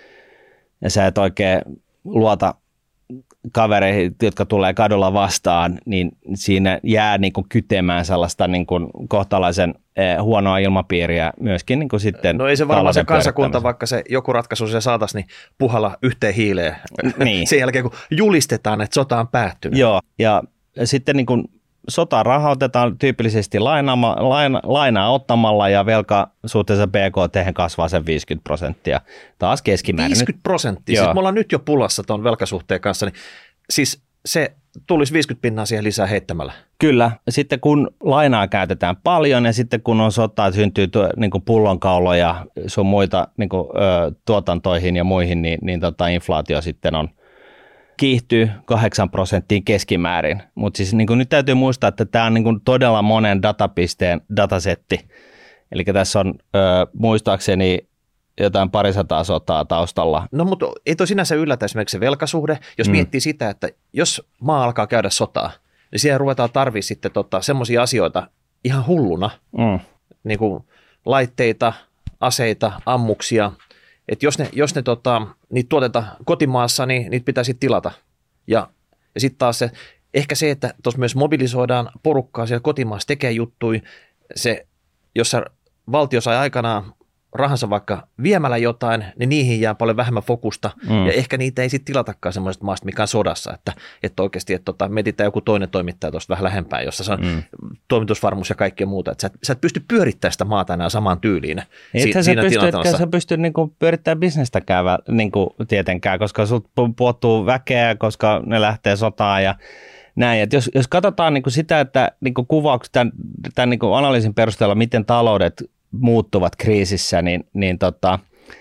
ja sä et oikein luota kavereihin, jotka tulee kadulla vastaan, niin siinä jää niin kuin kytemään sellaista niin kuin kohtalaisen eh, huonoa ilmapiiriä myöskin niin kuin sitten. No ei se varmaan se kansakunta, vaikka se joku ratkaisu se saataisiin, niin puhalla yhteen hiileen niin. Sen jälkeen, kun julistetaan, että sota on päättynyt. Joo, ja sitten niin kuin sota rahoitetaan tyypillisesti lainaama, laina, lainaa ottamalla ja velka suhteessa B K T kasvaa sen viisikymmentä prosenttia. Taas keskimäärin. viisikymmentä prosenttia. Siis me ollaan nyt jo pulassa tuon velkasuhteen kanssa, niin siis se tulisi viisikymmentä pinnaa siihen lisää heittämällä. Kyllä. Sitten kun lainaa käytetään paljon ja sitten kun on sota, syntyy tuo, niin kuin pullonkauloja sun muita niin kuin, ö, tuotantoihin ja muihin, niin, niin tota, inflaatio sitten on kiihtyy kahdeksan prosenttiin keskimäärin, mutta siis niin kuin nyt täytyy muistaa, että tämä on niin kuin todella monen datapisteen datasetti, eli tässä on ö, muistaakseni jotain parisataa sotaa taustalla. No mutta ei toi sinänsä yllätä esimerkiksi se velkasuhde, jos mm. miettii sitä, että jos maa alkaa käydä sotaa, niin siihen ruvetaan tarvitsemaan sitten tota, semmoisia asioita ihan hulluna, mm. niin kuin laitteita, aseita, ammuksia. Että jos ne, jos ne tota, niitä tuotetaan kotimaassa, niin niitä pitää sitten tilata. Ja, ja sitten taas se, ehkä se, että tuossa myös mobilisoidaan porukkaa siellä kotimaassa tekee juttuja, se, jos se valtio sai aikanaan rahansa vaikka viemällä jotain, niin niihin jää paljon vähemmän fokusta, mm. ja ehkä niitä ei sitten tilatakaan semmoisesta maasta, mikä on sodassa, että, että oikeasti, että tota, mietitään joku toinen toimittaja tuosta vähän lähempää, jossa se on mm. toimitusvarmuus ja kaikkea muuta, että sä et, sä et pysty pyörittämään sitä maata enää samaan tyyliin. Ethän si- sä pysty, etkä sä pysty niinku pyörittämään bisnestäkään niinku tietenkään, koska sulta puuttuu väkeä, koska ne lähtee sotaan ja näin. Et jos, jos katsotaan niinku sitä, että niinku kuvaukset tämän, tämän niinku analyysin perusteella, miten taloudet muuttuvat kriisissä, niin, niin tota,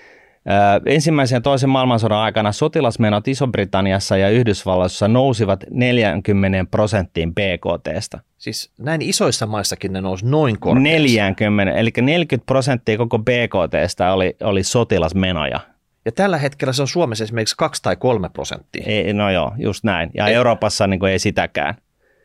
ää, ensimmäisen ja toisen maailmansodan aikana sotilasmenot Iso-Britanniassa ja Yhdysvalloissa nousivat neljäänkymmeneen prosenttiin B K T:stä. Siis näin isoissa maissakin ne nousi noin korkeasti. neljäänkymmeneen, eli neljäkymmentä prosenttia koko B K T:stä oli, oli sotilasmenoja. Ja tällä hetkellä se on Suomessa esimerkiksi kaksi tai kolme prosenttia. Ei, no joo, just näin. Ja ei. Euroopassa niin kuin ei sitäkään.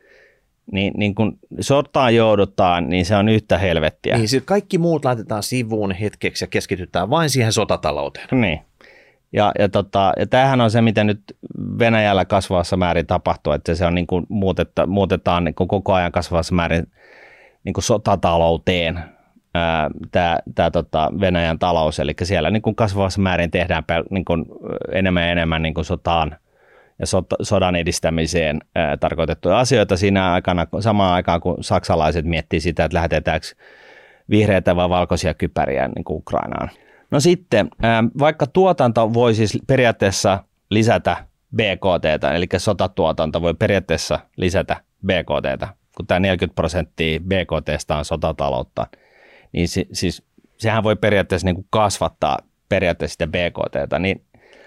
Niin, niin kun sotaan joudutaan, niin se on yhtä helvettiä. Niin, siis kaikki muut laitetaan sivuun hetkeksi ja keskitytään vain siihen sotatalouteen. Niin. Ja, ja, tota, ja tämähän on se, mitä nyt Venäjällä kasvavassa määrin tapahtuu, että se on niin kuin muutetta, muutetaan niin kuin koko ajan kasvavassa määrin niin kuin sotatalouteen ää, tämä, tämä tota Venäjän talous. Eli siellä niin kuin kasvavassa määrin tehdään niin kuin enemmän ja enemmän niin kuin sotaan ja sodan edistämiseen ää, tarkoitettuja asioita siinä aikana, samaan aikaan kun saksalaiset miettii sitä, että lähetetäänkö vihreitä vai valkoisia kypäriä niin kuin Ukrainaan. No sitten, ää, vaikka tuotanto voi siis periaatteessa lisätä B K T:tä, eli sotatuotanto voi periaatteessa lisätä B K T:tä, kun tämä neljäkymmentä prosenttia B K T:stä on sotataloutta, niin si, siis sehän voi periaatteessa niin kuin kasvattaa periaatteessa sitä B K T:tä, niin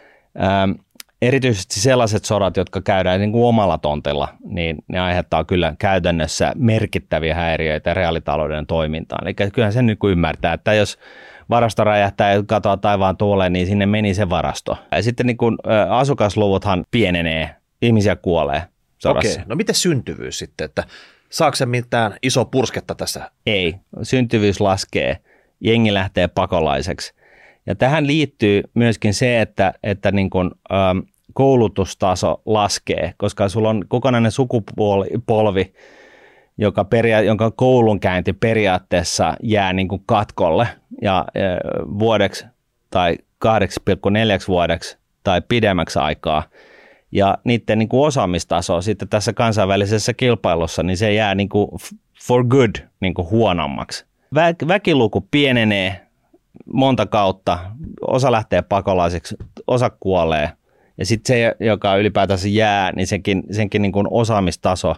ää, erityisesti sellaiset sodat, jotka käydään niin kuin omalla tontilla, niin ne aiheuttaa kyllä käytännössä merkittäviä häiriöitä reaalitalouden toimintaan. Eli kyllähän sen nyt ymmärtää, että jos varasto räjähtää ja katoaa taivaan tuuleen, niin sinne meni se varasto. Ja sitten niin kuin, ä, asukasluvuthan pienenee, ihmisiä kuolee sodassa. Okei, no miten syntyvyys sitten, että saako se mitään iso pursketta tässä? Ei, syntyvyys laskee, jengi lähtee pakolaiseksi. Ja tähän liittyy myöskin se, että, että niin kuin, ähm, koulutustaso laskee, koska sulla on kokonainen sukupolvi, joka peria- jonka koulunkäynti periaatteessa jää niin kuin katkolle ja, ja vuodeksi tai kahdeksan pilkku neljä vuodeksi tai pidemmäksi aikaa. Ja niiden niin kuin osaamistaso sitten tässä kansainvälisessä kilpailussa, niin se jää niin kuin for good niin kuin huonommaksi. Vä- väkiluku pienenee monta kautta, osa lähtee pakolaiseksi, osa kuolee. Ja sitten se, joka ylipäätänsä jää, niin senkin, senkin niin kuin osaamistaso,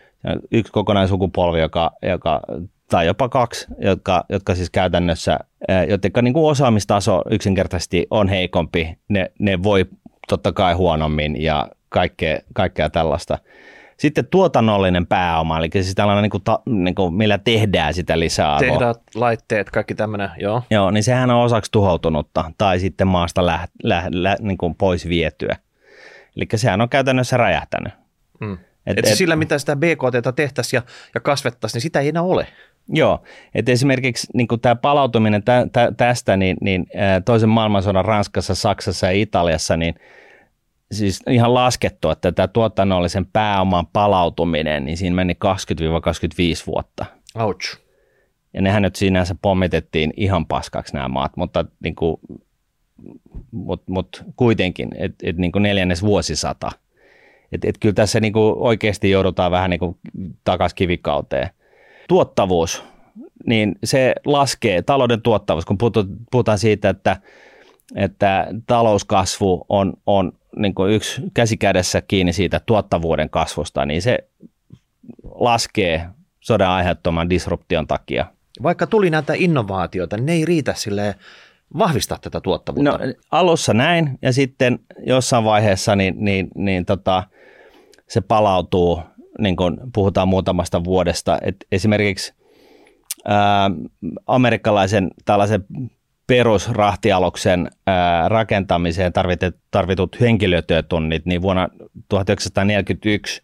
yksi kokonainen sukupolvi, joka, joka, tai jopa kaksi, jotka, jotka siis käytännössä, jotka niin kuin osaamistaso yksinkertaisesti on heikompi, ne, ne voi totta kai huonommin ja kaikkea, kaikkea tällaista. Sitten tuotannollinen pääoma, eli siis tällainen, niin kuin ta, niin kuin, millä tehdään sitä lisäarvoa. Tehdään laitteet, kaikki tämmöinen, joo. Joo, niin sehän on osaksi tuhoutunutta tai sitten maasta lä, lä, lä, niin kuin pois vietyä. Eli sehän on käytännössä räjähtänyt. Hmm. Et, et, et sillä, mitä sitä B K T:tä tehtäisiin ja, ja kasvettaisiin, niin sitä ei enää ole. Joo, että esimerkiksi niin tämä palautuminen tä, tä, tästä, niin, niin toisen maailmansodan Ranskassa, Saksassa ja Italiassa, niin siis ihan laskettu, että tämä tuotannollisen pääoman palautuminen, niin siinä meni kaksikymmentä kaksikymmentäviisi vuotta. Ouch. Ja nehän nyt sinänsä pommitettiin ihan paskaksi nämä maat, mutta niin kuin, mut, mut kuitenkin, että et niin kuin neljännes vuosisata. Että et kyllä tässä niin kuin oikeasti joudutaan vähän niin kuin takaisin kivikauteen. Tuottavuus, niin se laskee, talouden tuottavuus, kun puhutaan siitä, että, että talouskasvu on, on niin kuin yksi käsikädessä kiinni siitä tuottavuuden kasvusta, niin se laskee sodan aiheuttaman disruption takia. Vaikka tuli näitä innovaatioita, niin ne ei riitä silleen vahvistaa tätä tuottavuutta. No, alussa näin, ja sitten jossain vaiheessa niin, niin, niin tota, se palautuu, niin kuin puhutaan muutamasta vuodesta. Et esimerkiksi ää, amerikkalaisen tällaisen perusrahtialuksen ää, rakentamiseen tarvitut, tarvitut henkilötyötunnit, niin vuonna tuhatyhdeksänsataaneljäkymmentäyksi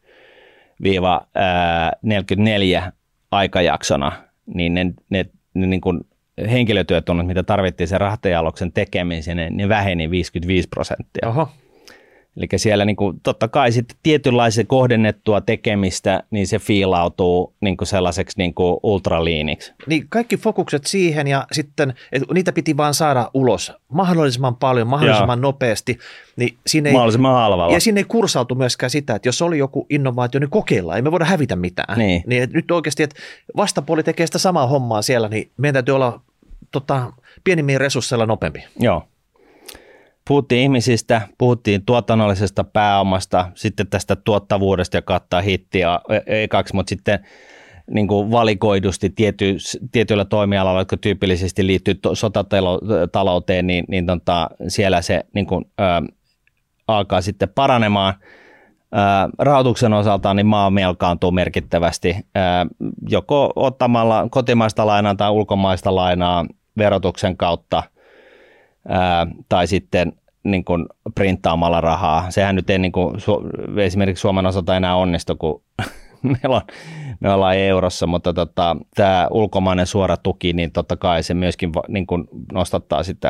neljäkymmentäneljä aikajaksona, niin ne, ne, ne niin kuin henkilötyötunnit, mitä tarvittiin sen rahtialuksen tekemiseen, ne, ne väheni viisikymmentäviisi prosenttia. Oho. Eli siellä niin kuin, totta kai sitten tietynlaisen kohdennettua tekemistä, niin se fiilautuu niin kuin sellaiseksi niin kuin ultraliiniksi. Niin kaikki fokukset siihen ja sitten, että niitä piti vaan saada ulos mahdollisimman paljon, mahdollisimman Jaa. nopeasti. Niin siinä ei, mahdollisimman halvalla. Ja siinä ei kursautu myöskään sitä, että jos oli joku innovaatio, niin kokeillaan, ei me voida hävitä mitään. Niin. Niin että nyt oikeasti, että vastapuoli tekee sitä samaa hommaa siellä, niin meidän täytyy olla tota, pienimmin resursseilla nopeampi. Joo. Puhuttiin ihmisistä, puhuttiin tuotannollisesta pääomasta, sitten tästä tuottavuudesta, joka kattaa hittiä ekaksi, mutta sitten niin kuin valikoidusti tiety, tietyillä toimialoilla, jotka tyypillisesti liittyy to, sotatalouteen, niin, niin tota, siellä se niin kuin, ä, alkaa sitten paranemaan. Ä, rahoituksen osalta niin maa melkaantuu merkittävästi, ä, joko ottamalla kotimaista lainaa tai ulkomaista lainaa verotuksen kautta, Ää, tai sitten niin kuin printtaamalla rahaa. Sehän nyt ei niin kuin, su, esimerkiksi Suomen osalta enää onnistu, kun meillä on, me ollaan eurossa, mutta tota, tämä ulkomainen suora tuki, niin totta kai se myöskin niin kuin nostattaa sitä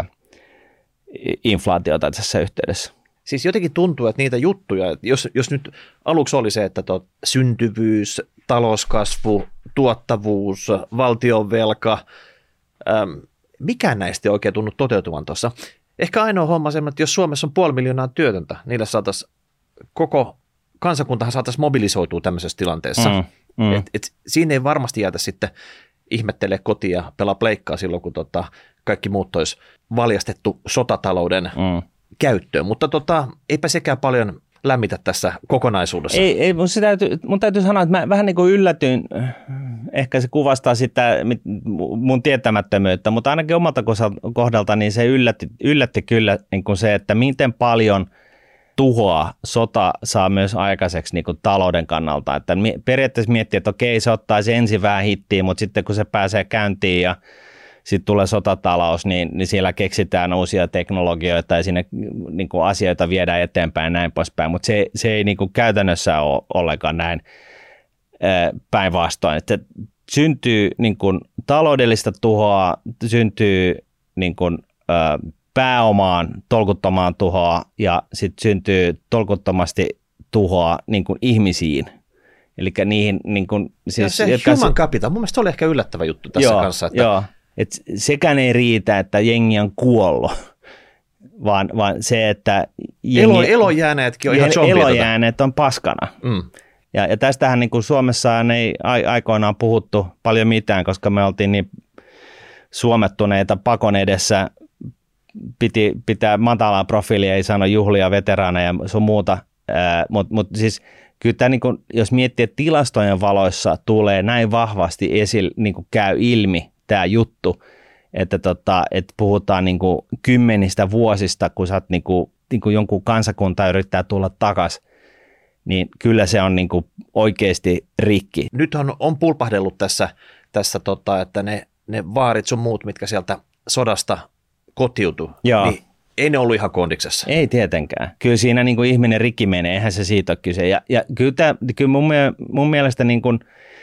inflaatiota tässä yhteydessä. Siis jotenkin tuntuu, että niitä juttuja, että jos, jos nyt aluksi oli se, että tot, syntyvyys, talouskasvu, tuottavuus, valtionvelka, äm, mikään näistä ei oikein tunnu toteutuvan tuossa. Ehkä ainoa homma se, että jos Suomessa on puoli miljoonaa työtöntä, niille saataisiin koko kansakuntahan saataisiin mobilisoitua tämmöisessä tilanteessa. Mm, mm. Et, et siinä ei varmasti jäätä sitten ihmettelee kotiin ja pelaa pleikkaa silloin, kun tota, kaikki muut olisi valjastettu sotatalouden mm. käyttöön. Mutta tota, eipä sekään paljon lämmitä tässä kokonaisuudessa. Ei, ei mun, täytyy, mun täytyy sanoa, että mä vähän niin kuin yllätyin, ehkä se kuvastaa sitä mun tietämättömyyttä, mutta ainakin omalta kohdalta niin se yllätti, yllätti kyllä niin kuin se, että miten paljon tuhoa sota saa myös aikaiseksi niin kuin talouden kannalta. Että periaatteessa miettii, että okei, se ottaisi ensin vähän hittiä, mutta sitten kun se pääsee käyntiin ja sitten tulee sotatalous, niin, niin siellä keksitään uusia teknologioita ja sinne niin kuin asioita viedään eteenpäin ja näin poispäin, mutta se, se ei niin kuin käytännössä ole ollenkaan näin päinvastoin. Että syntyy niin kuin taloudellista tuhoa, syntyy niin kuin, ä, pääomaan tolkuttomaan tuhoa ja sitten syntyy tolkuttomasti tuhoa niin kuin ihmisiin. Eli niihin niin kuin, siis, ja se jotka human capital, mun mielestä se oli ehkä yllättävä juttu tässä joo, kanssa. Että joo. Et sekään ei riitä, että jengi on kuollut, vaan, vaan se, että jengi, Elo, elojääneetkin on ihan zombia. Elojääneet on paskana. Mm. Ja, ja tästähän niin kuin Suomessa ei aikoinaan puhuttu paljon mitään, koska me oltiin niin suomettuneita pakon edessä, piti pitää matalaa profiilia, ei sano juhlia, veteraaneja ja sun muuta, mutta mut siis kyllä tämä, niin kuin, jos miettii, että tilastojen valoissa tulee näin vahvasti esille, niin kuin käy ilmi tämä juttu, että, tota, että puhutaan niin kuin kymmenistä vuosista, kun sä oot niin kuin, niin kuin jonkun kansakunta yrittää tulla takaisin, niin kyllä se on niin kuin oikeasti rikki. Nyt on, on pulpahdellut tässä, tässä tota, että ne, ne vaarit sun muut, mitkä sieltä sodasta kotiutui, niin ei ne ollut ihan kondiksessa. Ei tietenkään. Kyllä siinä niin kuin ihminen rikki menee, eihän se siitä ole kyse. Ja, ja kyllä, tämä, kyllä mun, mun mielestä niin kuin,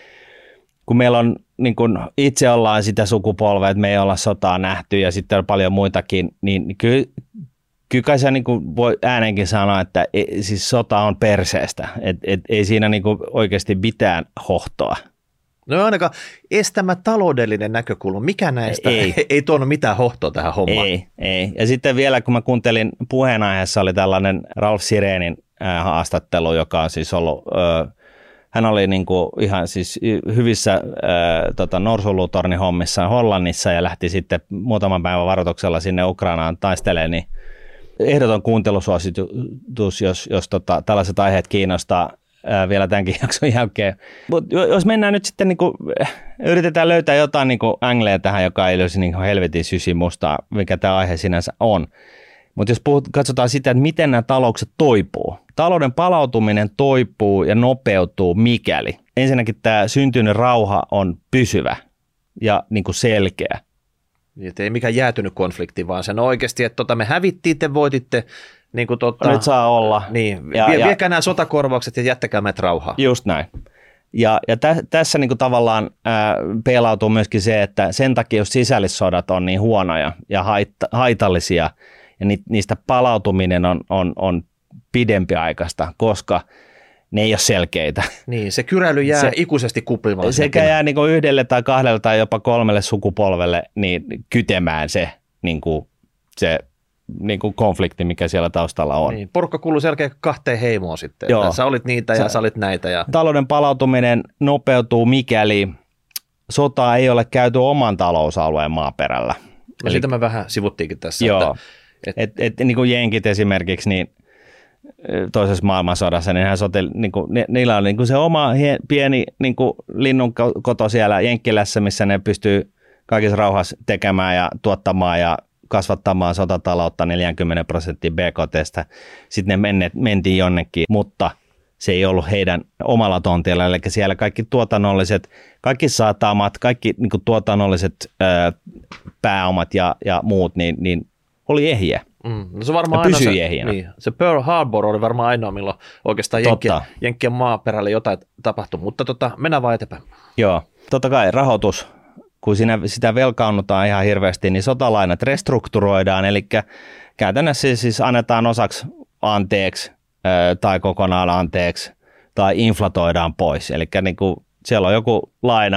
kun meillä on, niin kuin itse ollaan sitä sukupolvea, että me ei olla sotaa nähty ja sitten on paljon muitakin, niin kyllä, kyllä kai se niin kuin voi äänenkin sanoa, että ei, siis sota on perseestä. Et, et, ei siinä niin kuin oikeasti mitään hohtoa. No ainakaan estämä taloudellinen näkökulma. Mikä näistä ei, ei tuonut mitään hohtoa tähän hommaan? Ei, ei. Ja sitten vielä kun mä kuuntelin puheenaiheessa oli tällainen Ralf Sirenin äh, haastattelu, joka on siis ollut, äh, hän oli niinku ihan siis hyvissä äh, tota, norsulutorni hommissa Hollannissa ja lähti sitten muutaman päivän varoituksella sinne Ukrainaan taistelemaan, niin ehdoton kuuntelusuositus, jos, jos tota, tällaiset aiheet kiinnostaa. Ää, vielä tämänkin jakson jälkeen. Mut jos mennään nyt sitten, niin kuin, yritetään löytää jotain niin kuin ängleä tähän, joka ei olisi niin helvetin sysimustaa, mikä tämä aihe sinänsä on. Mutta jos puhut, katsotaan sitä, että miten nämä taloukset toipuu. Talouden palautuminen toipuu ja nopeutuu mikäli. Ensinnäkin tämä syntynyt rauha on pysyvä ja niin kuin selkeä. Niin, ei mikään jäätynyt konflikti, vaan sen oikeasti, että tota, me hävittiin, te voititte. Niin kuin totta, nyt saa olla. Niin, ja, vie, ja, viekää nämä sotakorvaukset ja jättäkää meitä rauhaa. Just näin. Ja, ja tä, tässä niin kuin tavallaan ää, peilautuu myöskin se, että sen takia jos sisällissodat on niin huonoja ja haitta, haitallisia, ja ni, niistä palautuminen on, on, on pidempiaikaista, koska ne ei ole selkeitä. Niin, se kyräily jää se, ikuisesti kuplimaan. Sekä jää niin kuin yhdelle tai kahdelle tai jopa kolmelle sukupolvelle niin kytemään se, niin kuin se niin kuin konflikti, mikä siellä taustalla on. Niin, porukka kuuluu selkeä kahteen heimoon sitten. Joo. Sä olit niitä ja sä, sä olit näitä. Ja... Talouden palautuminen nopeutuu, mikäli sotaa ei ole käyty oman talousalueen maaperällä. No eli sitä me vähän sivuttiinkin tässä. Joo, että, et, et, et, niin kuin jenkit esimerkiksi, niin toisessa maailmansodassa, niin hän sote, niin kuin, ni, niillä on niin kuin se oma hie, pieni niin kuin linnun koto siellä Jenkkilässä, missä ne pystyy kaikissa rauhassa tekemään ja tuottamaan ja kasvattamaan sotataloutta neljäkymmentä prosenttia B K T:stä. Sitten ne menneet, mentiin jonnekin, mutta se ei ollut heidän omalla tontilla. Eli siellä kaikki tuotannolliset, kaikki satamat, kaikki niin kuin tuotannolliset ää, pääomat ja, ja muut, niin, niin oli ehjiä. Mm. No se varmaan pysyi se, ehjinä. Niin, se Pearl Harbor oli varmaan ainoa, milloin oikeastaan Jenkkien, Jenkkien maaperälle jotain tapahtui, mutta tota, mennään vaan eteenpäin. Joo, totta kai rahoitus. Kun siinä, sitä velkaannutaan ihan hirveästi, niin sotalainat restrukturoidaan, eli käytännössä siis annetaan osaksi anteeksi tai kokonaan anteeksi tai inflatoidaan pois. Eli niin kuin siellä on joku laina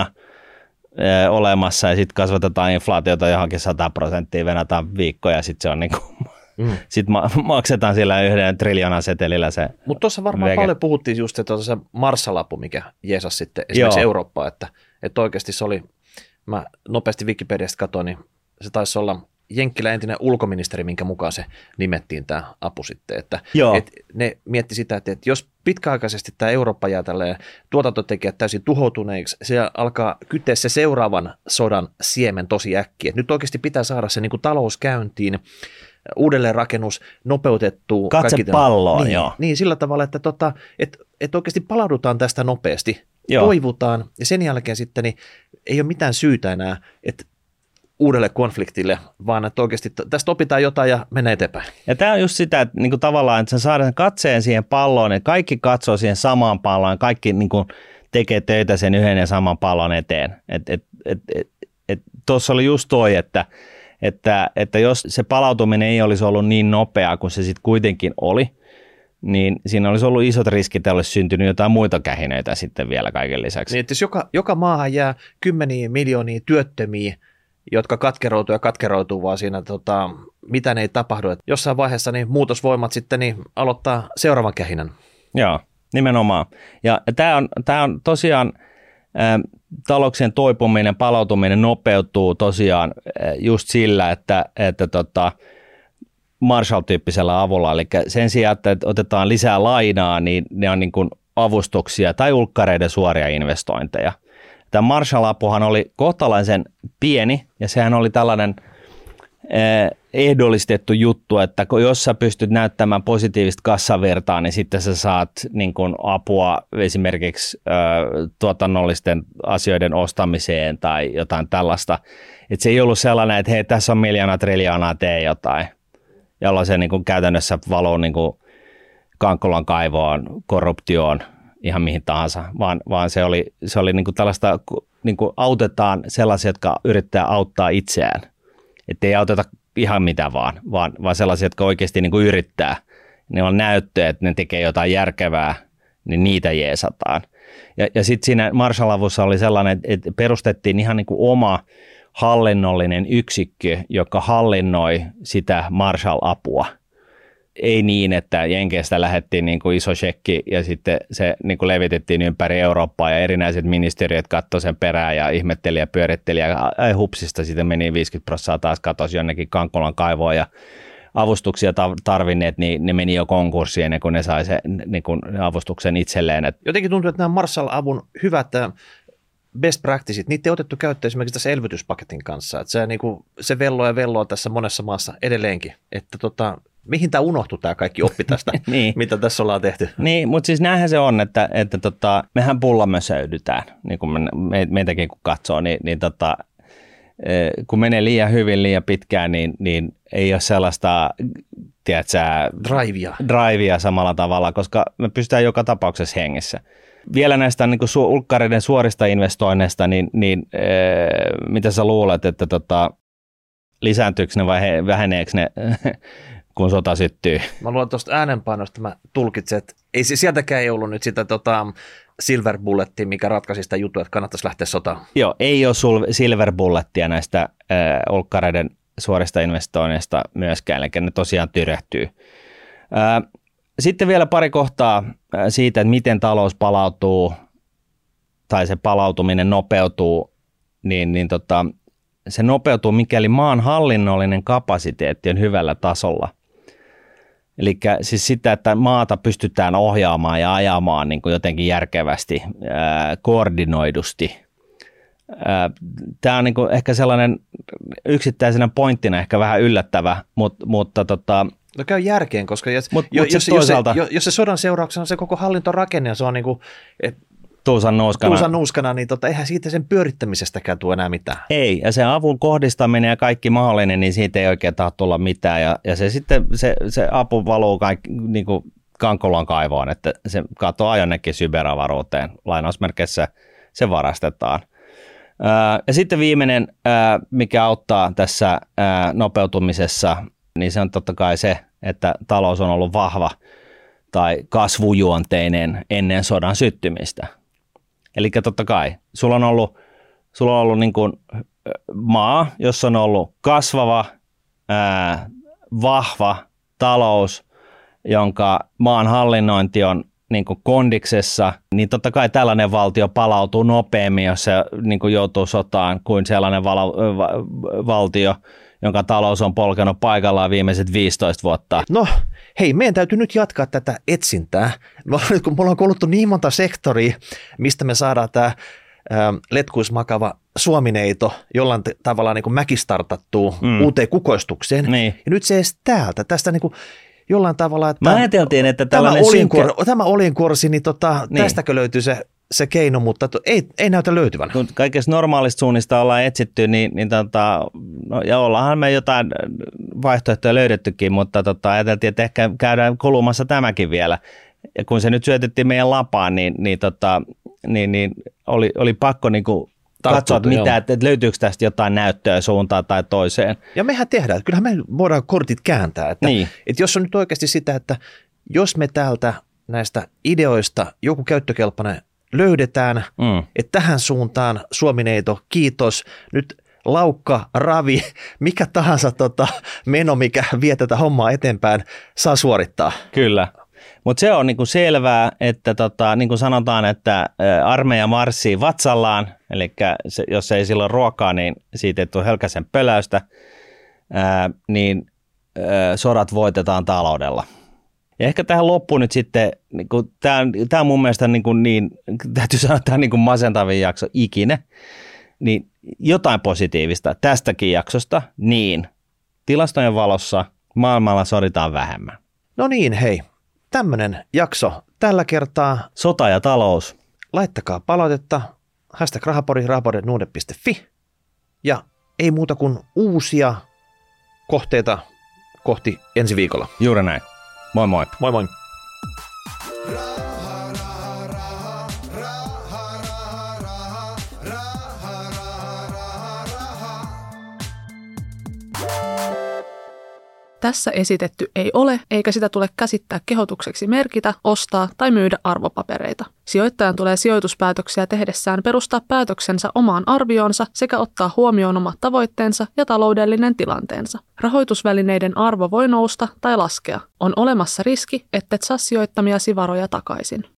olemassa ja sitten kasvatetaan inflaatiota johonkin sata prosenttia, venataan viikkoja ja sitten se on niin kuin mm. sitten ma- maksetaan sillä yhden triljoonan setelillä se. Mutta tuossa varmaan vege. paljon puhuttiin just, että se Marshall-apu, mikä jeesasi sitten esimerkiksi Eurooppaa, että, että oikeasti se oli, mä nopeasti Wikipediasta katsoin, niin se taisi olla Jenkkilän entinen ulkoministeri, minkä mukaan se nimettiin tämä apu sitten, että et ne mietti sitä, että, että jos pitkäaikaisesti tämä Eurooppa jää tälleen tuotantotekijät täysin tuhoutuneiksi, se alkaa kyteä se seuraavan sodan siemen tosi äkkiä. Nyt oikeasti pitää saada se niin kuin talous käyntiin, uudelleenrakennus nopeutettua. Katse palloon, niin, joo. Niin, sillä tavalla, että tota, et, et oikeasti palaudutaan tästä nopeasti, joo. toivutaan ja sen jälkeen sitten niin ei ole mitään syytä enää, että uudelle konfliktille, vaan että oikeasti tästä opitaan jotain ja menee eteenpäin. Ja tämä on just sitä, että niinku tavallaan, että sä saadaan katseen siihen palloon, että kaikki katsoo siihen samaan palloon, kaikki niinku tekee töitä sen yhden ja saman pallon eteen. Tuossa et, et, et, et, oli just toi, että, että, että jos se palautuminen ei olisi ollut niin nopeaa kuin se sitten kuitenkin oli, niin siinä olisi ollut isot riskit, että olisi syntynyt jotain muita kähinöitä sitten vielä kaiken lisäksi. Niin, että jos joka, joka maahan jää kymmeniä miljoonia työttömiä, jotka katkeroituu ja katkeroituu vaan siinä, tota, mitä ne ei tapahdu. Et jossain vaiheessa niin muutosvoimat sitten niin aloittaa seuraavan kähinän. Joo, nimenomaan. Ja tämä on, tää on tosiaan, ä, talouksien toipuminen, palautuminen nopeutuu tosiaan ä, just sillä, että, että tota, Marshall-tyyppisellä avulla. Eli sen sijaan, että otetaan lisää lainaa, niin ne on niin kuin avustuksia tai ulkkareiden suoria investointeja. Tämä Marshall-apuhan oli kohtalaisen pieni, ja sehän oli tällainen eh, ehdollistettu juttu, että jos sä pystyt näyttämään positiivista kassavirtaa, niin sitten sä saat niin kuin apua esimerkiksi eh, tuotannollisten asioiden ostamiseen tai jotain tällaista. Et se ei ollut sellainen, että hei, tässä on miljoona triljoonaa, tee jotain, jolloin se niin kuin käytännössä valuu niin kuin Kankkulan kaivoon, korruptioon, ihan mihin tahansa, vaan, vaan se oli, se oli niin kuin tällaista, niin kuin autetaan sellaisia, jotka yrittää auttaa itseään. Että ei auteta ihan mitä vaan, vaan, vaan sellaisia, jotka oikeasti niin kuin yrittää. Ne on näyttöä, että ne tekee jotain järkevää, niin niitä jeesataan. Ja, ja sitten siinä Marshall-avussa oli sellainen, että perustettiin ihan niin kuin oma hallinnollinen yksikkö, joka hallinnoi sitä Marshall-apua. Ei niin, että Jenkeistä lähdettiin niin kuin iso shekki ja sitten se niin kuin levitettiin ympäri Eurooppaa ja erinäiset ministeriöt katsoi sen perään ja ihmetteli ja pyöritteli ja ai, hupsista sitten meni viisikymmentä prosenttia taas katosi jonnekin Kankkulan kaivoon ja avustuksia tarvinneet, niin ne meni jo konkurssiin ennen kuin ne sai se, niin kuin avustuksen itselleen. Jotenkin tuntuu, että nämä Marshall-avun hyvät best practiceit, niitä ei otettu käyttöön esimerkiksi tässä elvytyspaketin kanssa. Että se, niin kuin, se velloa ja velloa tässä monessa maassa edelleenkin, että tota, mihin tämä unohtui tämä kaikki oppi tästä, niin. mitä tässä ollaan tehty? Niin, mutta siis näinhän se on, että, että tota, mehän pullamösöydytään, niin kuin me, me, meitäkin kun katsoo, niin, niin tota, kun menee liian hyvin, liian pitkään, niin, niin ei ole sellaista, tiedätkö, drivea. drivea samalla tavalla, koska me pystytään joka tapauksessa hengissä. Vielä näistä niin kuin su- ulkkareiden suorista investoinneista, niin, niin ee, mitä sä luulet, että tota, lisääntyykö ne vai he, väheneekö ne, kun sota syttyy? Mä luulen tuosta äänenpainosta, mä tulkitsen, että ei, sieltäkään ei ollut nyt sitä tota, silver bullettia, mikä ratkaisi sitä juttua, että kannattaisi lähteä sotaan. Joo, ei ole sul- silver bullettia näistä äh, ulkkareiden suorista investoinneista myöskään, eli ne tosiaan tyrehtyy. Äh, Sitten vielä pari kohtaa siitä, että miten talous palautuu tai se palautuminen nopeutuu, niin, niin tota, se nopeutuu, mikäli maan hallinnollinen kapasiteetti on hyvällä tasolla. Eli siis sitä, että maata pystytään ohjaamaan ja ajamaan niin kuin jotenkin järkevästi, ää, koordinoidusti. Ää, tämä on niin kuin ehkä sellainen yksittäisenä pointtina ehkä vähän yllättävä, mutta, mutta tota, no käy järkeen, koska jos, mut, jo, mut jos, toisaalta, jos, se, jos se sodan seurauksena se koko hallintorakenne, se on niin kuin, et, tuusan nuuskana, tuusan nuuskana niin tota, eihän siitä sen pyörittämisestäkään tule enää mitään. Ei, ja se avun kohdistaminen ja kaikki mahdollinen, niin siitä ei oikein taho tulla mitään, ja, ja se sitten se, se apu valuu kaikki, niin kuin Kankkulan kaivoon, että se katoaa jonnekin cyberavaruuteen, lainausmerkeissä se varastetaan. Ää, ja sitten viimeinen, ää, mikä auttaa tässä ää, nopeutumisessa, niin se on totta kai se, että talous on ollut vahva tai kasvujuonteinen ennen sodan syttymistä. Eli totta kai, sulla on ollut, sulla on ollut niin kuin maa, jossa on ollut kasvava, ää, vahva talous, jonka maan hallinnointi on niin kuin kondiksessa, niin totta kai tällainen valtio palautuu nopeammin, jos se niin kuin joutuu sotaan, kuin sellainen val- va- valtio, jonka talous on polkenut paikallaan viimeiset viisitoista vuotta. No hei, meidän täytyy nyt jatkaa tätä etsintää. Kun mulla on kouluttu niin monta sektoria, mistä me saadaan tämä letkuismakava suomineito jollain t- tavalla niin kuin mäkistartattuu mm. uuteen kukoistukseen. Niin. Ja nyt se edes täältä, tästä niin kuin jollain tavalla, että Mä ajateltiin, että tällainen tämä, synkkä... olinkor, tämä olinkorsi, niin, tota, niin tästäkö löytyy se, se keino, mutta to, ei, ei näytä löytyvän. Kun kaikesta normaalista suunnista ollaan etsitty, niin, niin tota, no, ja ollaanhan me jotain vaihtoehtoja löydettykin, mutta tota, ajateltiin, että ehkä käydään kulumassa tämäkin vielä. Ja kun se nyt syötettiin meidän lapaan, niin, niin, tota, niin, niin oli, oli pakko niinku katsoa, että, mitä, että löytyykö tästä jotain näyttöä suuntaan tai toiseen. Ja mehän tehdään, kyllähän me voidaan kortit kääntää. Että, niin. että jos on nyt oikeasti sitä, että jos me täältä näistä ideoista joku käyttökelpoinen löydetään, mm. että tähän suuntaan Suomineito, kiitos, nyt laukka, ravi, mikä tahansa tota, meno, mikä vie tätä hommaa eteenpäin, saa suorittaa. Kyllä. Mutta se on niinku selvää, että tota, niin kuin sanotaan, että armeija marssii vatsallaan, eli se, jos ei silloin ruokaa, niin siitä ei tule hölkäsen pöläystä, ää, niin ää, sodat voitetaan taloudella. Ja ehkä tähän loppuun nyt sitten, niinku, tämä on mun mielestä niinku niin, täytyy sanoa, että tämä on niinku masentavin jakso ikinä, niin jotain positiivista tästäkin jaksosta, niin tilastojen valossa maailmalla soditaan vähemmän. No niin, hei. Tämmöinen jakso tällä kertaa. Sota ja talous. Laittakaa palautetta. Hashtag rahapori, rahapori nuude piste fi. Ja ei muuta kuin uusia kohteita kohti ensi viikolla. Juuri näin. Moi moi. Moi moi. Tässä esitetty ei ole, eikä sitä tule käsittää kehotukseksi merkitä, ostaa tai myydä arvopapereita. Sijoittajan tulee sijoituspäätöksiä tehdessään perustaa päätöksensä omaan arvioonsa sekä ottaa huomioon omat tavoitteensa ja taloudellinen tilanteensa. Rahoitusvälineiden arvo voi nousta tai laskea. On olemassa riski, ettet saa sijoittamiasi varoja takaisin.